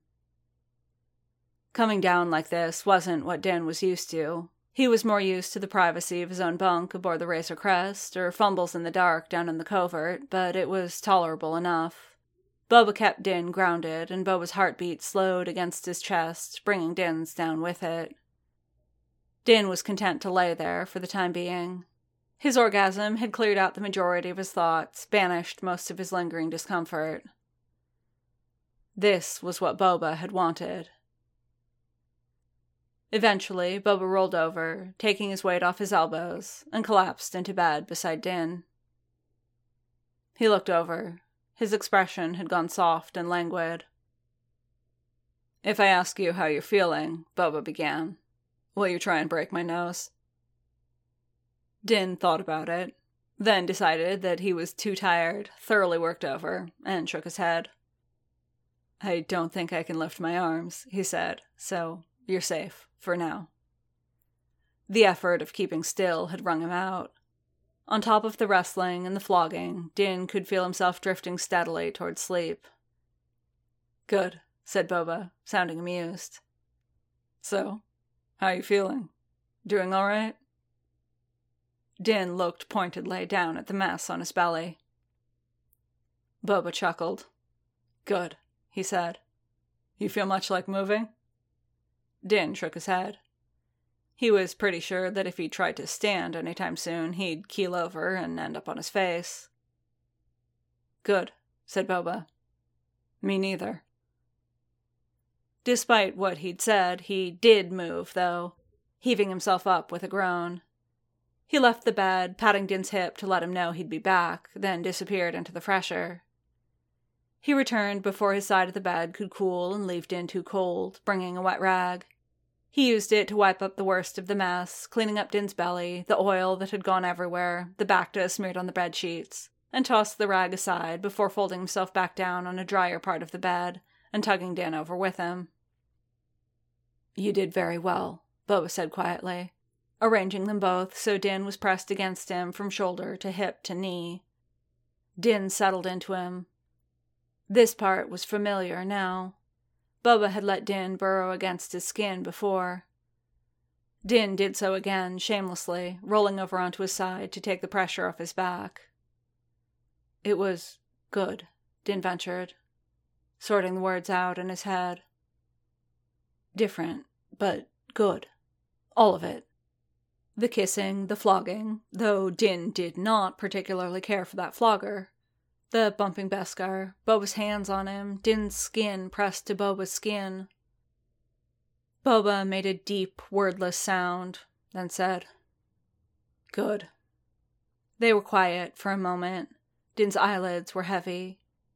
Coming down like this wasn't what Din was used to. He was more used to the privacy of his own bunk aboard the Razor Crest, or fumbles in the dark down in the covert, but it was tolerable enough. Boba kept Din grounded, and Boba's heartbeat slowed against his chest, bringing Din's down with it. Din was content to lay there for the time being. His orgasm had cleared out the majority of his thoughts, banished most of his lingering discomfort. This was what Boba had wanted. Eventually, Boba rolled over, taking his weight off his elbows, and collapsed into bed beside Din. He looked over. His expression had gone soft and languid. If I ask you how you're feeling, Boba began, will you try and break my nose? Din thought about it, then decided that he was too tired, thoroughly worked over, and shook his head. I don't think I can lift my arms, he said, so you're safe, for now. The effort of keeping still had wrung him out. On top of the wrestling and the flogging, Din could feel himself drifting steadily towards sleep. Good, said Boba, sounding amused. So, how you feeling? Doing all right? Din looked pointedly down at the mess on his belly. Boba chuckled. Good, he said. You feel much like moving? Din shook his head. He was pretty sure that if he tried to stand anytime soon, he'd keel over and end up on his face. Good, said Boba. Me neither. Despite what he'd said, he did move, though, heaving himself up with a groan. He left the bed, patting Din's hip to let him know he'd be back, then disappeared into the fresh air. He returned before his side of the bed could cool and leave Din too cold, bringing a wet rag. He used it to wipe up the worst of the mess, cleaning up Din's belly, the oil that had gone everywhere, the bacta smeared on the bed sheets, and tossed the rag aside before folding himself back down on a drier part of the bed and tugging Din over with him. You did very well, Boba said quietly, arranging them both so Din was pressed against him from shoulder to hip to knee. Din settled into him. This part was familiar now. Boba had let Din burrow against his skin before. Din did so again, shamelessly, rolling over onto his side to take the pressure off his back. It was good, Din ventured, sorting the words out in his head. Different, but good. All of it. The kissing, the flogging, though Din did not particularly care for that flogger. The bumping Beskar, Boba's hands on him, Din's skin pressed to Boba's skin. Boba made a deep, wordless sound, then said, Good. They were quiet for a moment. Din's eyelids were heavy.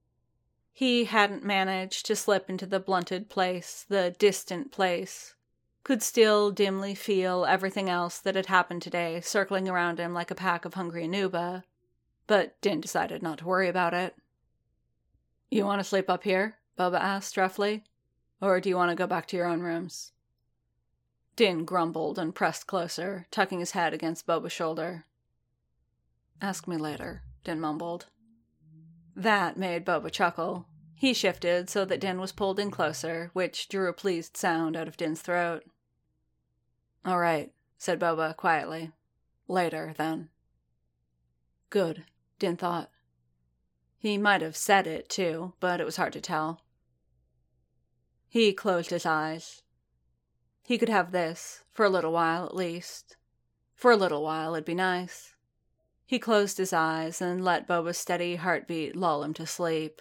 He hadn't managed to slip into the blunted place, the distant place, could still dimly feel everything else that had happened today circling around him like a pack of hungry Anuba, but Din decided not to worry about it. You want to sleep up here? Boba asked roughly. Or do you want to go back to your own rooms? Din grumbled and pressed closer, tucking his head against Boba's shoulder. Ask me later, Din mumbled. That made Boba chuckle. He shifted so that Din was pulled in closer, which drew a pleased sound out of Din's throat. All right, said Boba quietly. Later, then. Good, Din thought. He might have said it, too, but it was hard to tell. He closed his eyes. He could have this, for a little while at least. For a little while, it'd be nice. He closed his eyes and let Boba's steady heartbeat lull him to sleep.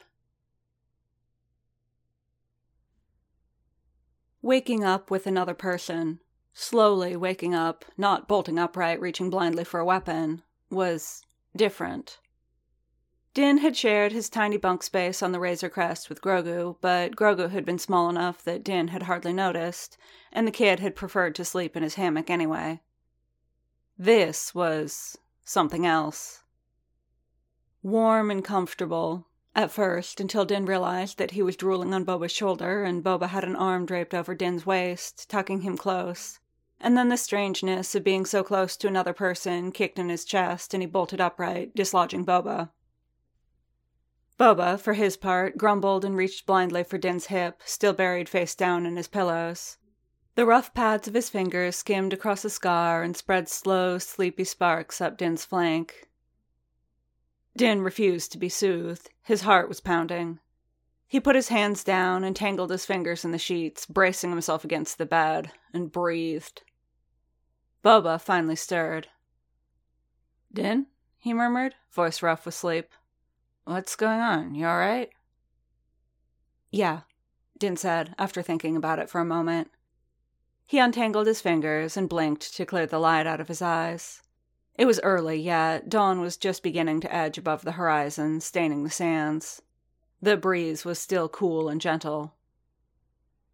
Waking up with another person, slowly waking up, not bolting upright, reaching blindly for a weapon, was different. Din had shared his tiny bunk space on the Razor Crest with Grogu, but Grogu had been small enough that Din had hardly noticed, and the kid had preferred to sleep in his hammock anyway. This was something else. Warm and comfortable, at first, until Din realized that he was drooling on Boba's shoulder, and Boba had an arm draped over Din's waist, tucking him close, and then the strangeness of being so close to another person kicked in his chest, and he bolted upright, dislodging Boba. Boba, for his part, grumbled and reached blindly for Din's hip, still buried face down in his pillows. The rough pads of his fingers skimmed across the scar and spread slow, sleepy sparks up Din's flank. Din refused to be soothed. His heart was pounding. He put his hands down and tangled his fingers in the sheets, bracing himself against the bed, and breathed. Boba finally stirred. Din? He murmured, voice rough with sleep. What's going on? You all right? Yeah, Din said, after thinking about it for a moment. He untangled his fingers and blinked to clear the light out of his eyes. It was early yet. Dawn was just beginning to edge above the horizon, staining the sands. The breeze was still cool and gentle.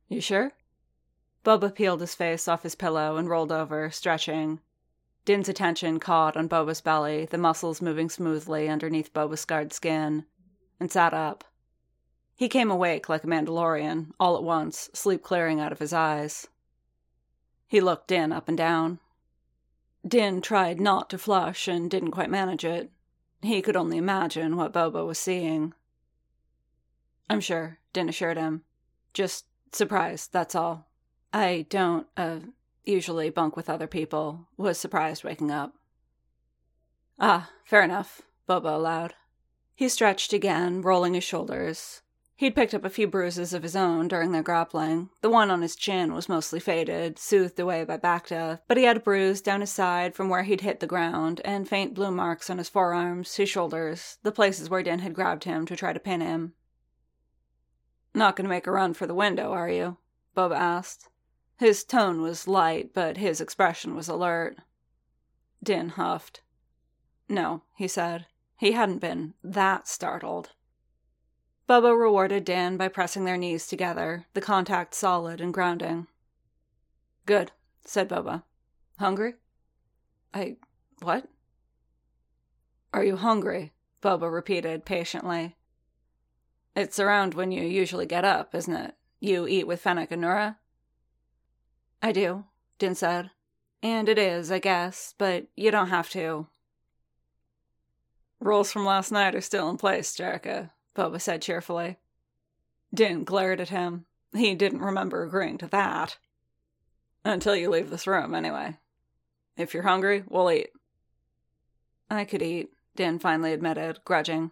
You sure? Boba peeled his face off his pillow and rolled over, stretching. Din's attention caught on Boba's belly, the muscles moving smoothly underneath Boba's scarred skin, and sat up. He came awake like a Mandalorian, all at once, sleep clearing out of his eyes. He looked Din up and down. Din tried not to flush and didn't quite manage it. He could only imagine what Boba was seeing. I'm sure, Din assured him. Just surprised, that's all. I don't, uh, usually bunk with other people. Was surprised waking up. Ah, fair enough, Boba allowed. He stretched again, rolling his shoulders. He'd picked up a few bruises of his own during their grappling. The one on his chin was mostly faded, soothed away by Bacta, but he had a bruise down his side from where he'd hit the ground, and faint blue marks on his forearms, his shoulders, the places where Din had grabbed him to try to pin him. Not gonna make a run for the window, are you? Boba asked. His tone was light, but his expression was alert. Din huffed. No, he said. He hadn't been that startled. Boba rewarded Din by pressing their knees together, the contact solid and grounding. Good, said Boba. Hungry? I... what? Are you hungry? Boba repeated patiently. It's around when you usually get up, isn't it? You eat with Fennec and Nura? I do, Din said. And it is, I guess, but you don't have to. Rules from last night are still in place, Jerica, Boba said cheerfully. Din glared at him. He didn't remember agreeing to that. Until you leave this room, anyway. If you're hungry, we'll eat. I could eat, Din finally admitted, grudging.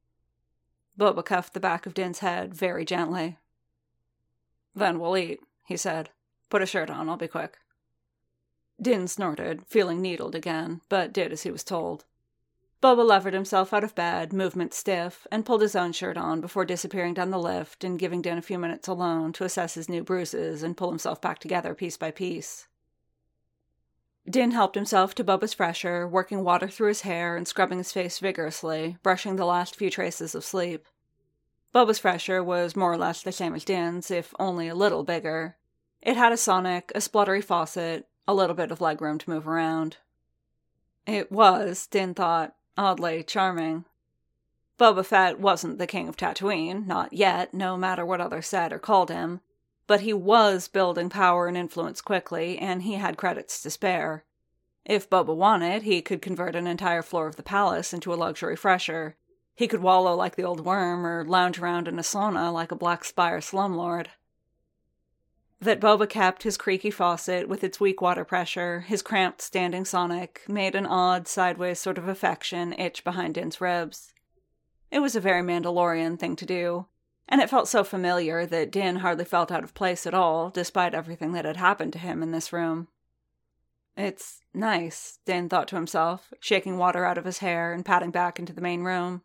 Boba cuffed the back of Din's head very gently. Then we'll eat, he said. Put a shirt on, I'll be quick. Din snorted, feeling needled again, but did as he was told. Boba levered himself out of bed, movement stiff, and pulled his own shirt on before disappearing down the lift and giving Din a few minutes alone to assess his new bruises and pull himself back together piece by piece. Din helped himself to Boba's fresher, working water through his hair and scrubbing his face vigorously, brushing the last few traces of sleep. Boba's fresher was more or less the same as Din's, if only a little bigger. It had a sonic, a spluttery faucet, a little bit of legroom to move around. It was, Din thought, oddly charming. Boba Fett wasn't the king of Tatooine, not yet, no matter what others said or called him, but he was building power and influence quickly, and he had credits to spare. If Boba wanted, he could convert an entire floor of the palace into a luxury fresher. He could wallow like the old worm, or lounge around in a sauna like a Black Spire slumlord. That Boba kept his creaky faucet with its weak water pressure, his cramped standing sonic, made an odd, sideways sort of affection itch behind Din's ribs. It was a very Mandalorian thing to do, and it felt so familiar that Din hardly felt out of place at all, despite everything that had happened to him in this room. It's nice, Din thought to himself, shaking water out of his hair and padding back into the main room.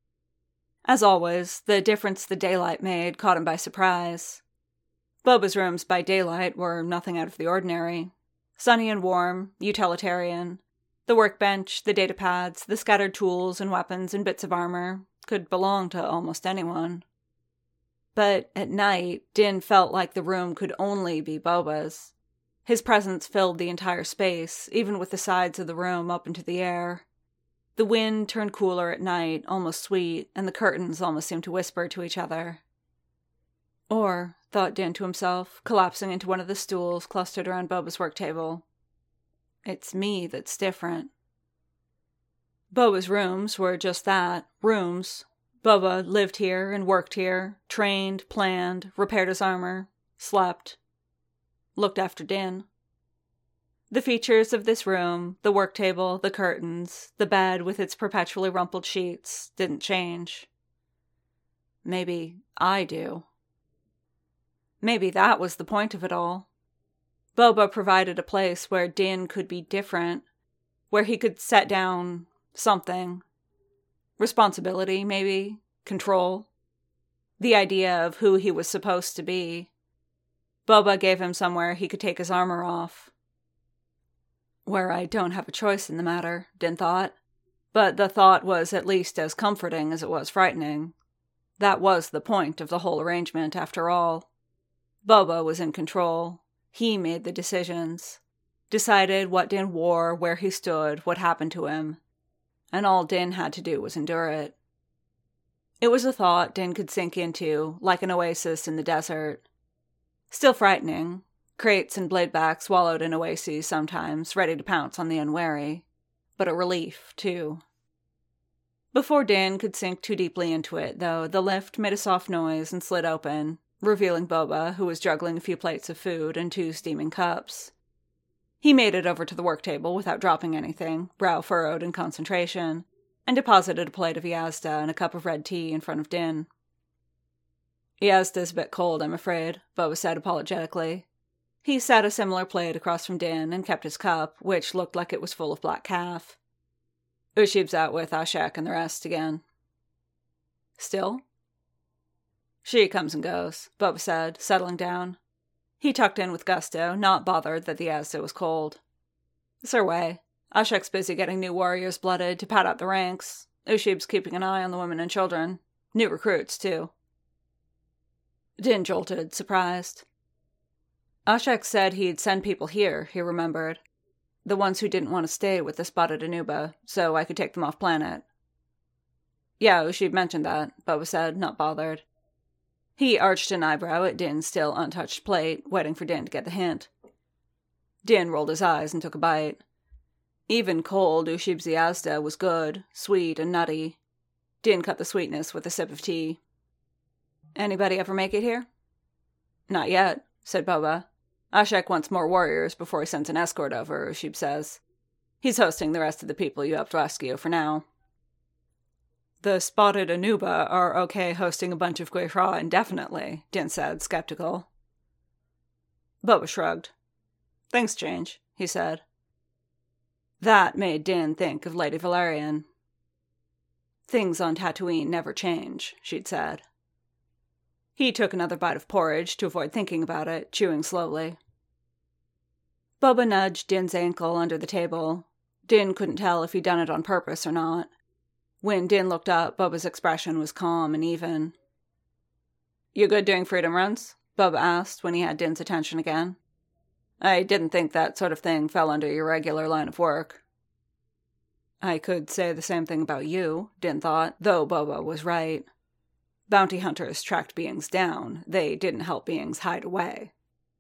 As always, the difference the daylight made caught him by surprise. Boba's rooms by daylight were nothing out of the ordinary. Sunny and warm, utilitarian. The workbench, the datapads, the scattered tools and weapons and bits of armor could belong to almost anyone. But at night, Din felt like the room could only be Boba's. His presence filled the entire space, even with the sides of the room up into the air. The wind turned cooler at night, almost sweet, and the curtains almost seemed to whisper to each other. Or, thought Din to himself, collapsing into one of the stools clustered around Boba's work table, it's me that's different. Boba's rooms were just that, rooms. Boba lived here and worked here, trained, planned, repaired his armor, slept, looked after Din. The features of this room, the work table, the curtains, the bed with its perpetually rumpled sheets, didn't change. Maybe I do. Maybe that was the point of it all. Boba provided a place where Din could be different, where he could set down something. Responsibility, maybe. Control. The idea of who he was supposed to be. Boba gave him somewhere he could take his armor off. Where I don't have a choice in the matter, Din thought. But the thought was at least as comforting as it was frightening. That was the point of the whole arrangement, after all. Boba was in control. He made the decisions. Decided what Din wore, where he stood, what happened to him. And all Din had to do was endure it. It was a thought Din could sink into, like an oasis in the desert. Still frightening. Kraits and Bladebacks wallowed in oases sometimes, ready to pounce on the unwary. But a relief, too. Before Din could sink too deeply into it, though, the lift made a soft noise and slid open, revealing Boba, who was juggling a few plates of food and two steaming cups. He made it over to the work table without dropping anything, brow furrowed in concentration, and deposited a plate of Yazda and a cup of red tea in front of Din. "Yazda's a bit cold, I'm afraid," Boba said apologetically. He sat a similar plate across from Din and kept his cup, which looked like it was full of black calf. "Ushib's out with Ashek and the rest again." "Still?" "She comes and goes," Boba said, settling down. He tucked in with gusto, not bothered that the Yazda was cold. "It's her way. Ashek's busy getting new warriors blooded to pad out the ranks. Ushib's keeping an eye on the women and children. New recruits, too." Din jolted, surprised. Ashek said he'd send people here, he remembered. The ones who didn't want to stay with the spotted Anuba, so I could take them off planet. "Yeah, Ushib mentioned that," Boba said, not bothered. He arched an eyebrow at Din's still untouched plate, waiting for Din to get the hint. Din rolled his eyes and took a bite. Even cold, Ushib's Yazda was good, sweet and nutty. Din cut the sweetness with a sip of tea. "Anybody ever make it here?" "Not yet," said Boba. "Ashek wants more warriors before he sends an escort over, Ushib says. He's hosting the rest of the people you helped rescue for now." "The spotted Anuba are okay hosting a bunch of Guehra indefinitely," Din said, skeptical. Boba shrugged. "Things change," he said. That made Din think of Lady Valerian. "Things on Tatooine never change," she'd said. He took another bite of porridge to avoid thinking about it, chewing slowly. Boba nudged Din's ankle under the table. Din couldn't tell if he'd done it on purpose or not. When Din looked up, Boba's expression was calm and even. "You good doing freedom runs?" Boba asked when he had Din's attention again. "I didn't think that sort of thing fell under your regular line of work." I could say the same thing about you, Din thought, though Boba was right. Bounty hunters tracked beings down. They didn't help beings hide away.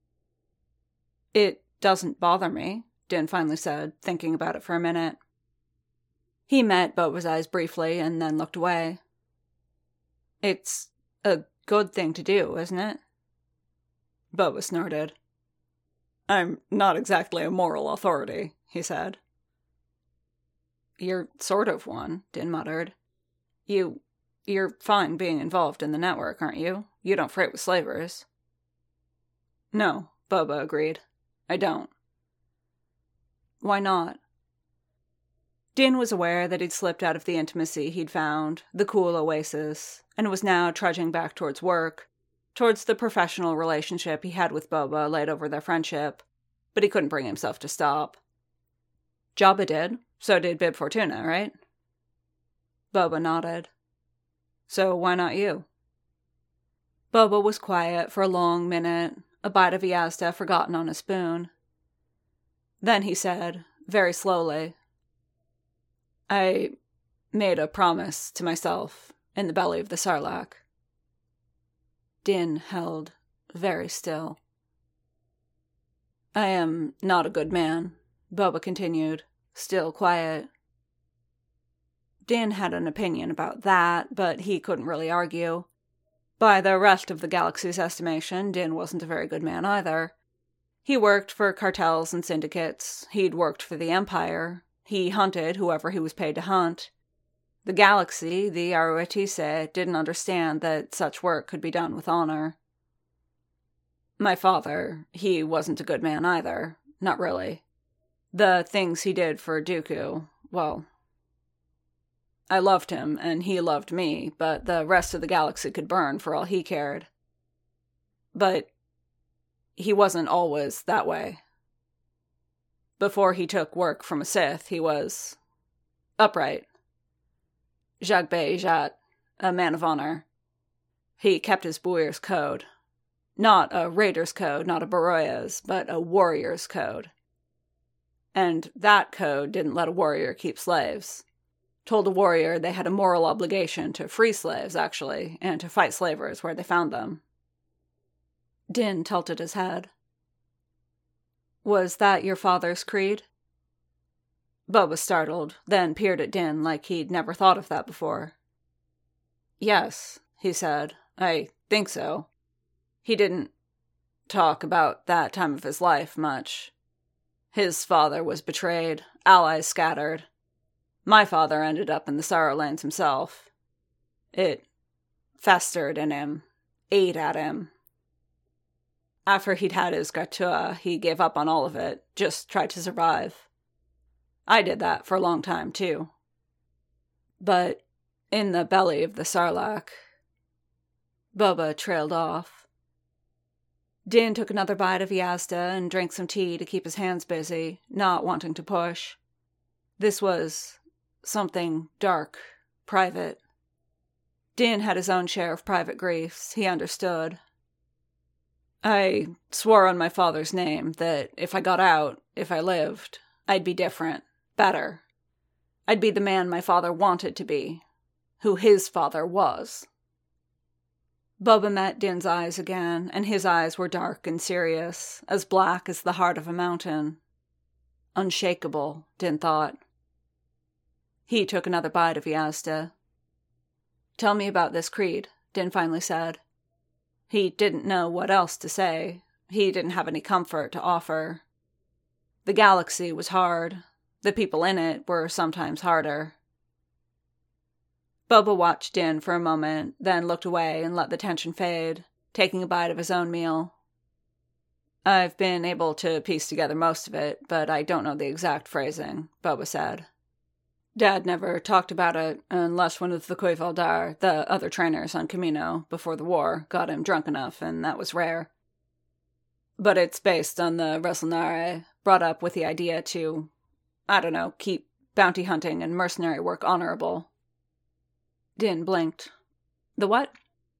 "It doesn't bother me," Din finally said, thinking about it for a minute. He met Boba's eyes briefly and then looked away. "It's a good thing to do, isn't it?" Boba snorted. "I'm not exactly a moral authority," he said. "You're sort of one," Din muttered. You, you're fine being involved in the network, aren't you? You don't freight with slavers." "No," Boba agreed. "I don't." "Why not?" Din was aware that he'd slipped out of the intimacy he'd found, the cool oasis, and was now trudging back towards work, towards the professional relationship he had with Boba laid over their friendship, but he couldn't bring himself to stop. "Jabba did, so did Bib Fortuna, right?" Boba nodded. "So why not you?" Boba was quiet for a long minute, a bite of Yazda forgotten on a spoon. Then he said, very slowly, "I made a promise to myself in the belly of the Sarlacc." Din held very still. "I am not a good man," Boba continued, still quiet. Din had an opinion about that, but he couldn't really argue. By the rest of the galaxy's estimation, Din wasn't a very good man either. He worked for cartels and syndicates. He'd worked for the Empire. He hunted whoever he was paid to hunt. The galaxy, the Aruetise, didn't understand that such work could be done with honor. My father, he wasn't a good man either. Not really. The things he did for Dooku, well, I loved him, and he loved me, but the rest of the galaxy could burn for all he cared. But he wasn't always that way. Before he took work from a Sith, he was upright. Jacques Bey Jat, a man of honor. He kept his Buyer's code. Not a raider's code, not a Baroya's, but a warrior's code. And that code didn't let a warrior keep slaves. Told a warrior they had a moral obligation to free slaves, actually, and to fight slavers where they found them. Din tilted his head. Was that your father's creed? Bub was startled, then peered at Din like he'd never thought of that before. Yes, he said. I think so. He didn't talk about that time of his life much. His father was betrayed, allies scattered. My father ended up in the Sorrowlands himself. It festered in him, ate at him. After he'd had his Gratua, he gave up on all of it, just tried to survive. I did that for a long time, too. But in the belly of the Sarlacc... Boba trailed off. Din took another bite of Yazda and drank some tea to keep his hands busy, not wanting to push. This was something dark, private. Din had his own share of private griefs, he understood. I swore on my father's name that if I got out, if I lived, I'd be different, better. I'd be the man my father wanted to be, who his father was. Boba met Din's eyes again, and his eyes were dark and serious, as black as the heart of a mountain. Unshakable, Din thought. He took another bite of Yazda. Tell me about this creed, Din finally said. He didn't know what else to say. He didn't have any comfort to offer. The galaxy was hard. The people in it were sometimes harder. Boba watched Din for a moment, then looked away and let the tension fade, taking a bite of his own meal. I've been able to piece together most of it, but I don't know the exact phrasing, Boba said. Dad never talked about it, unless one of the Khoi Valdar, the other trainers on Kamino, before the war, got him drunk enough, and that was rare. But it's based on the Reselnare, brought up with the idea to, I don't know, keep bounty hunting and mercenary work honorable. Din blinked. The what?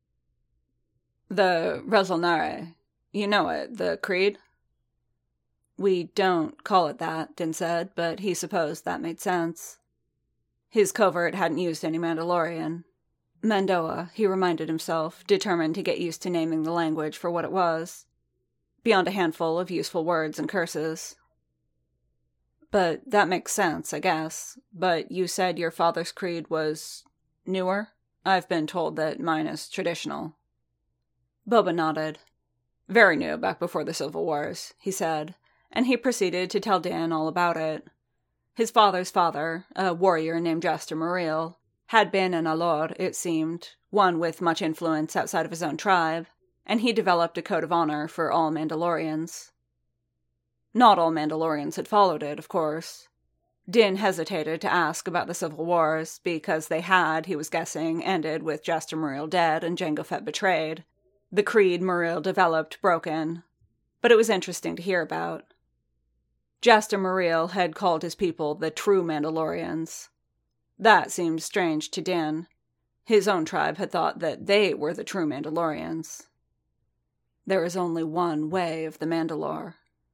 The Reselnare. You know it, the creed? We don't call it that, Din said, but he supposed that made sense. His covert hadn't used any Mandalorian. Mandoa, he reminded himself, determined to get used to naming the language for what it was. Beyond a handful of useful words and curses. But that makes sense, I guess. But you said your father's creed was newer? I've been told that mine is traditional. Boba nodded. Very new, back before the Civil Wars, he said, and he proceeded to tell Din all about it. His father's father, a warrior named Jaster Muriel, had been an Alor, it seemed, one with much influence outside of his own tribe, and he developed a code of honor for all Mandalorians. Not all Mandalorians had followed it, of course. Din hesitated to ask about the Civil Wars, because they had, he was guessing, ended with Jaster Muriel dead and Jango Fett betrayed. The creed Muriel developed broken. But it was interesting to hear about. Jaster Muriel had called his people the true Mandalorians. That seemed strange to Din. His own tribe had thought that they were the true Mandalorians. There is only one way of the Mandalore.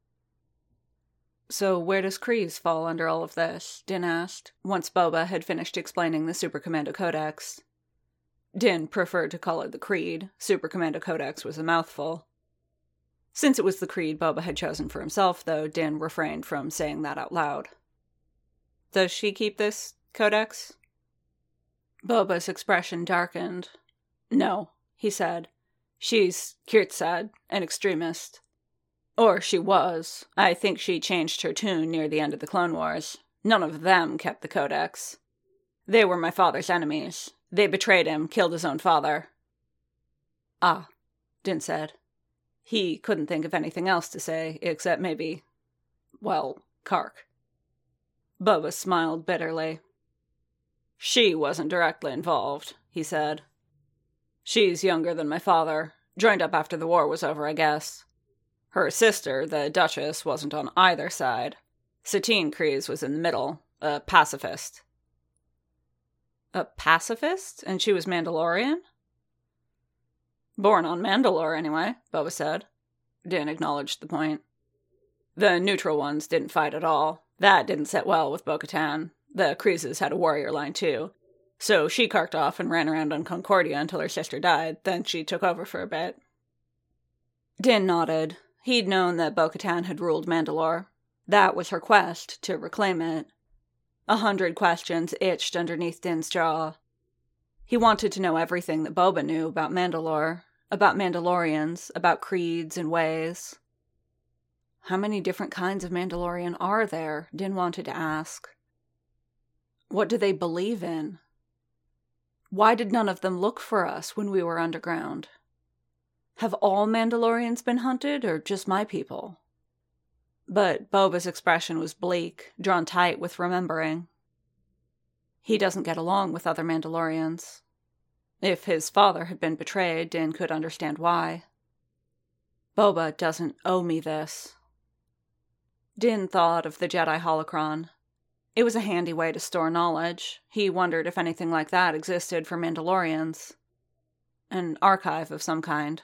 So where does Kryze fall under all of this? Din asked, once Boba had finished explaining the Super Commando Codex. Din preferred to call it the Creed. Super Commando Codex was a mouthful. Since it was the creed Boba had chosen for himself, though, Din refrained from saying that out loud. Does she keep this codex? Boba's expression darkened. No, he said. She's, Kirt said, an extremist. Or she was. I think she changed her tune near the end of the Clone Wars. None of them kept the codex. They were my father's enemies. They betrayed him, killed his own father. Ah, Din said. He couldn't think of anything else to say, except maybe, well, Kark. Boba smiled bitterly. She wasn't directly involved, he said. She's younger than my father. Joined up after the war was over, I guess. Her sister, the Duchess, wasn't on either side. Satine Kryze was in the middle, a pacifist. A pacifist? And she was Mandalorian? Born on Mandalore, anyway, Boba said. Din acknowledged the point. The neutral ones didn't fight at all. That didn't sit well with Bo-Katan. The Kryzes had a warrior line, too. So she carked off and ran around on Concordia until her sister died, then she took over for a bit. Din nodded. He'd known that Bo-Katan had ruled Mandalore. That was her quest, to reclaim it. A hundred questions itched underneath Din's jaw. He wanted to know everything that Boba knew about Mandalore, about Mandalorians, about creeds and ways. How many different kinds of Mandalorian are there? Din wanted to ask. What do they believe in? Why did none of them look for us when we were underground? Have all Mandalorians been hunted, or just my people? But Boba's expression was bleak, drawn tight with remembering. He doesn't get along with other Mandalorians. If his father had been betrayed, Din could understand why. Boba doesn't owe me this. Din thought of the Jedi holocron. It was a handy way to store knowledge. He wondered if anything like that existed for Mandalorians. An archive of some kind.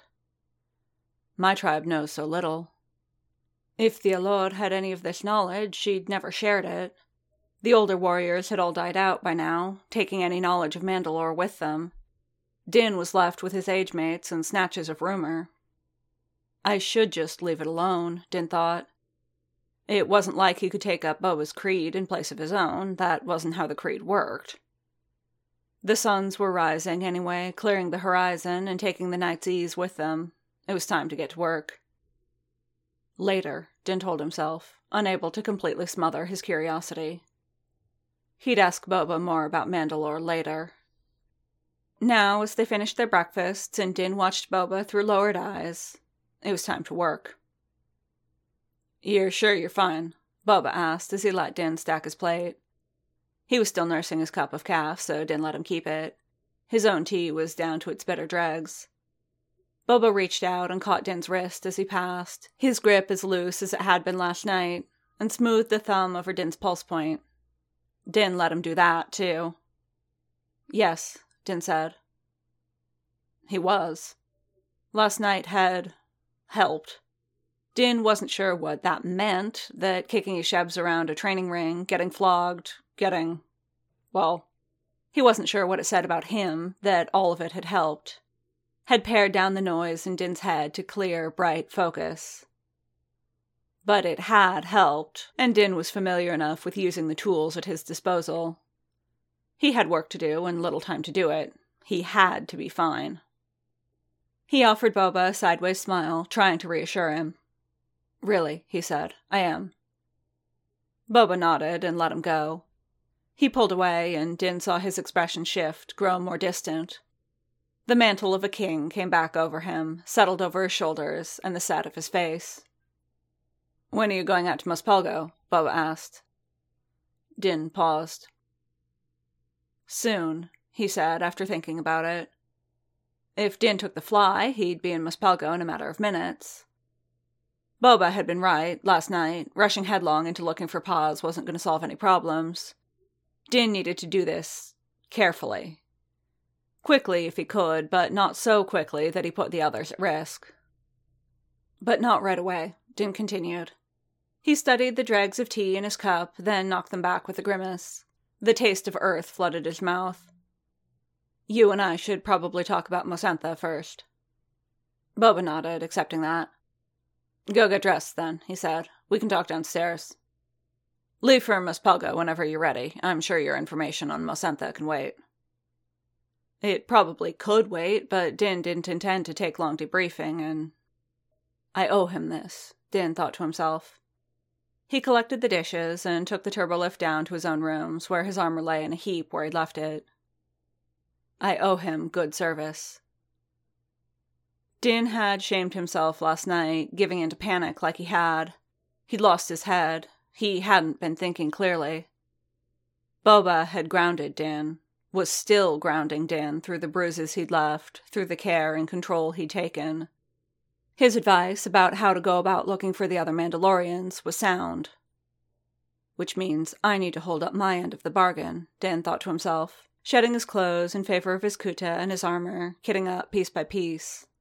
My tribe knows so little. If the Alod had any of this knowledge, she'd never shared it. The older warriors had all died out by now, taking any knowledge of Mandalore with them. Din was left with his age mates and snatches of rumor. I should just leave it alone, Din thought. It wasn't like he could take up Boba's creed in place of his own. That wasn't how the creed worked. The suns were rising anyway, clearing the horizon and taking the night's ease with them. It was time to get to work. Later, Din told himself, unable to completely smother his curiosity. He'd ask Boba more about Mandalore later. Now, as they finished their breakfasts and Din watched Boba through lowered eyes, it was time to work. "You're sure you're fine?" Boba asked as he let Din stack his plate. He was still nursing his cup of calf, so Din let him keep it. His own tea was down to its bitter dregs. Boba reached out and caught Din's wrist as he passed, his grip as loose as it had been last night, and smoothed the thumb over Din's pulse point. Din let him do that, too. "Yes," Din said. He was. Last night had helped. Din wasn't sure what that meant, that kicking his shebs around a training ring, getting flogged, getting... well, he wasn't sure what it said about him, that all of it had helped. Had pared down the noise in Din's head to clear, bright focus. But it had helped, and Din was familiar enough with using the tools at his disposal. He had work to do and little time to do it. He had to be fine. He offered Boba a sideways smile, trying to reassure him. "Really," he said, "I am." Boba nodded and let him go. He pulled away, and Din saw his expression shift, grow more distant. The mantle of a king came back over him, settled over his shoulders and the set of his face. "When are you going out to Muspelgo?" Boba asked. Din paused. "Soon," he said, after thinking about it. If Din took the fly, he'd be in Muspelgo in a matter of minutes. Boba had been right, last night. Rushing headlong into looking for Paz wasn't going to solve any problems. Din needed to do this carefully. Quickly, if he could, but not so quickly that he put the others at risk. But not right away, Din continued. He studied the dregs of tea in his cup, then knocked them back with a grimace. The taste of earth flooded his mouth. "You and I should probably talk about Mosentha first." Boba nodded, accepting that. "Go get dressed, then," he said. "We can talk downstairs. Leave for Muspelgo whenever you're ready. I'm sure your information on Mosentha can wait." It probably could wait, but Din didn't intend to take long debriefing, and... I owe him this, Din thought to himself. He collected the dishes and took the turbolift down to his own rooms, where his armor lay in a heap where he'd left it. I owe him good service. Din had shamed himself last night, giving in to panic like he had. He'd lost his head. He hadn't been thinking clearly. Boba had grounded Din, was still grounding Din through the bruises he'd left, through the care and control he'd taken. His advice about how to go about looking for the other Mandalorians was sound. Which means I need to hold up my end of the bargain, Din thought to himself, shedding his clothes in favor of his kuta and his armor, kitting up piece by piece.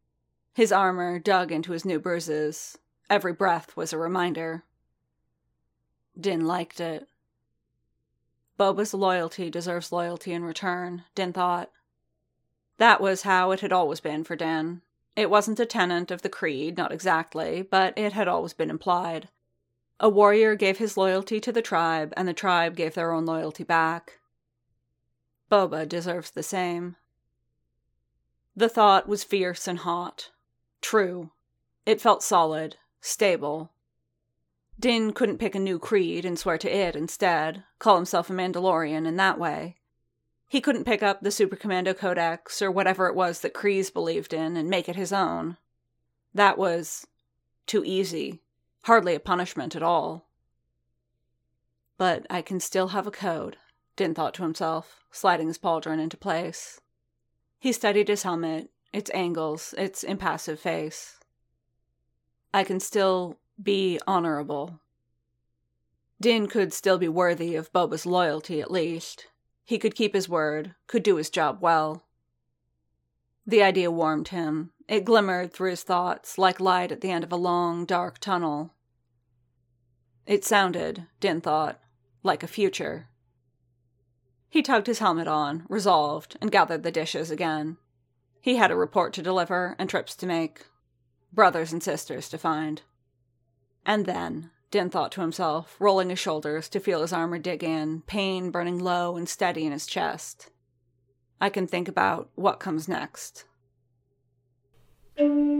His armor dug into his new bruises. Every breath was a reminder. Din liked it. Boba's loyalty deserves loyalty in return, Din thought. That was how it had always been for Din. It wasn't a tenet of the creed, not exactly, but it had always been implied. A warrior gave his loyalty to the tribe, and the tribe gave their own loyalty back. Boba deserves the same. The thought was fierce and hot. True. It felt solid, stable. Din couldn't pick a new creed and swear to it instead, call himself a Mandalorian in that way. He couldn't pick up the Super Commando Codex or whatever it was that Kryze believed in and make it his own. That was too easy, hardly a punishment at all. But I can still have a code, Din thought to himself, sliding his pauldron into place. He studied his helmet, its angles, its impassive face. I can still be honorable. Din could still be worthy of Boba's loyalty, at least. He could keep his word, could do his job well. The idea warmed him. It glimmered through his thoughts like light at the end of a long, dark tunnel. It sounded, Din thought, like a future. He tugged his helmet on, resolved, and gathered the dishes again. He had a report to deliver and trips to make. Brothers and sisters to find. And then, Din thought to himself, rolling his shoulders to feel his armor dig in, pain burning low and steady in his chest. I can think about what comes next.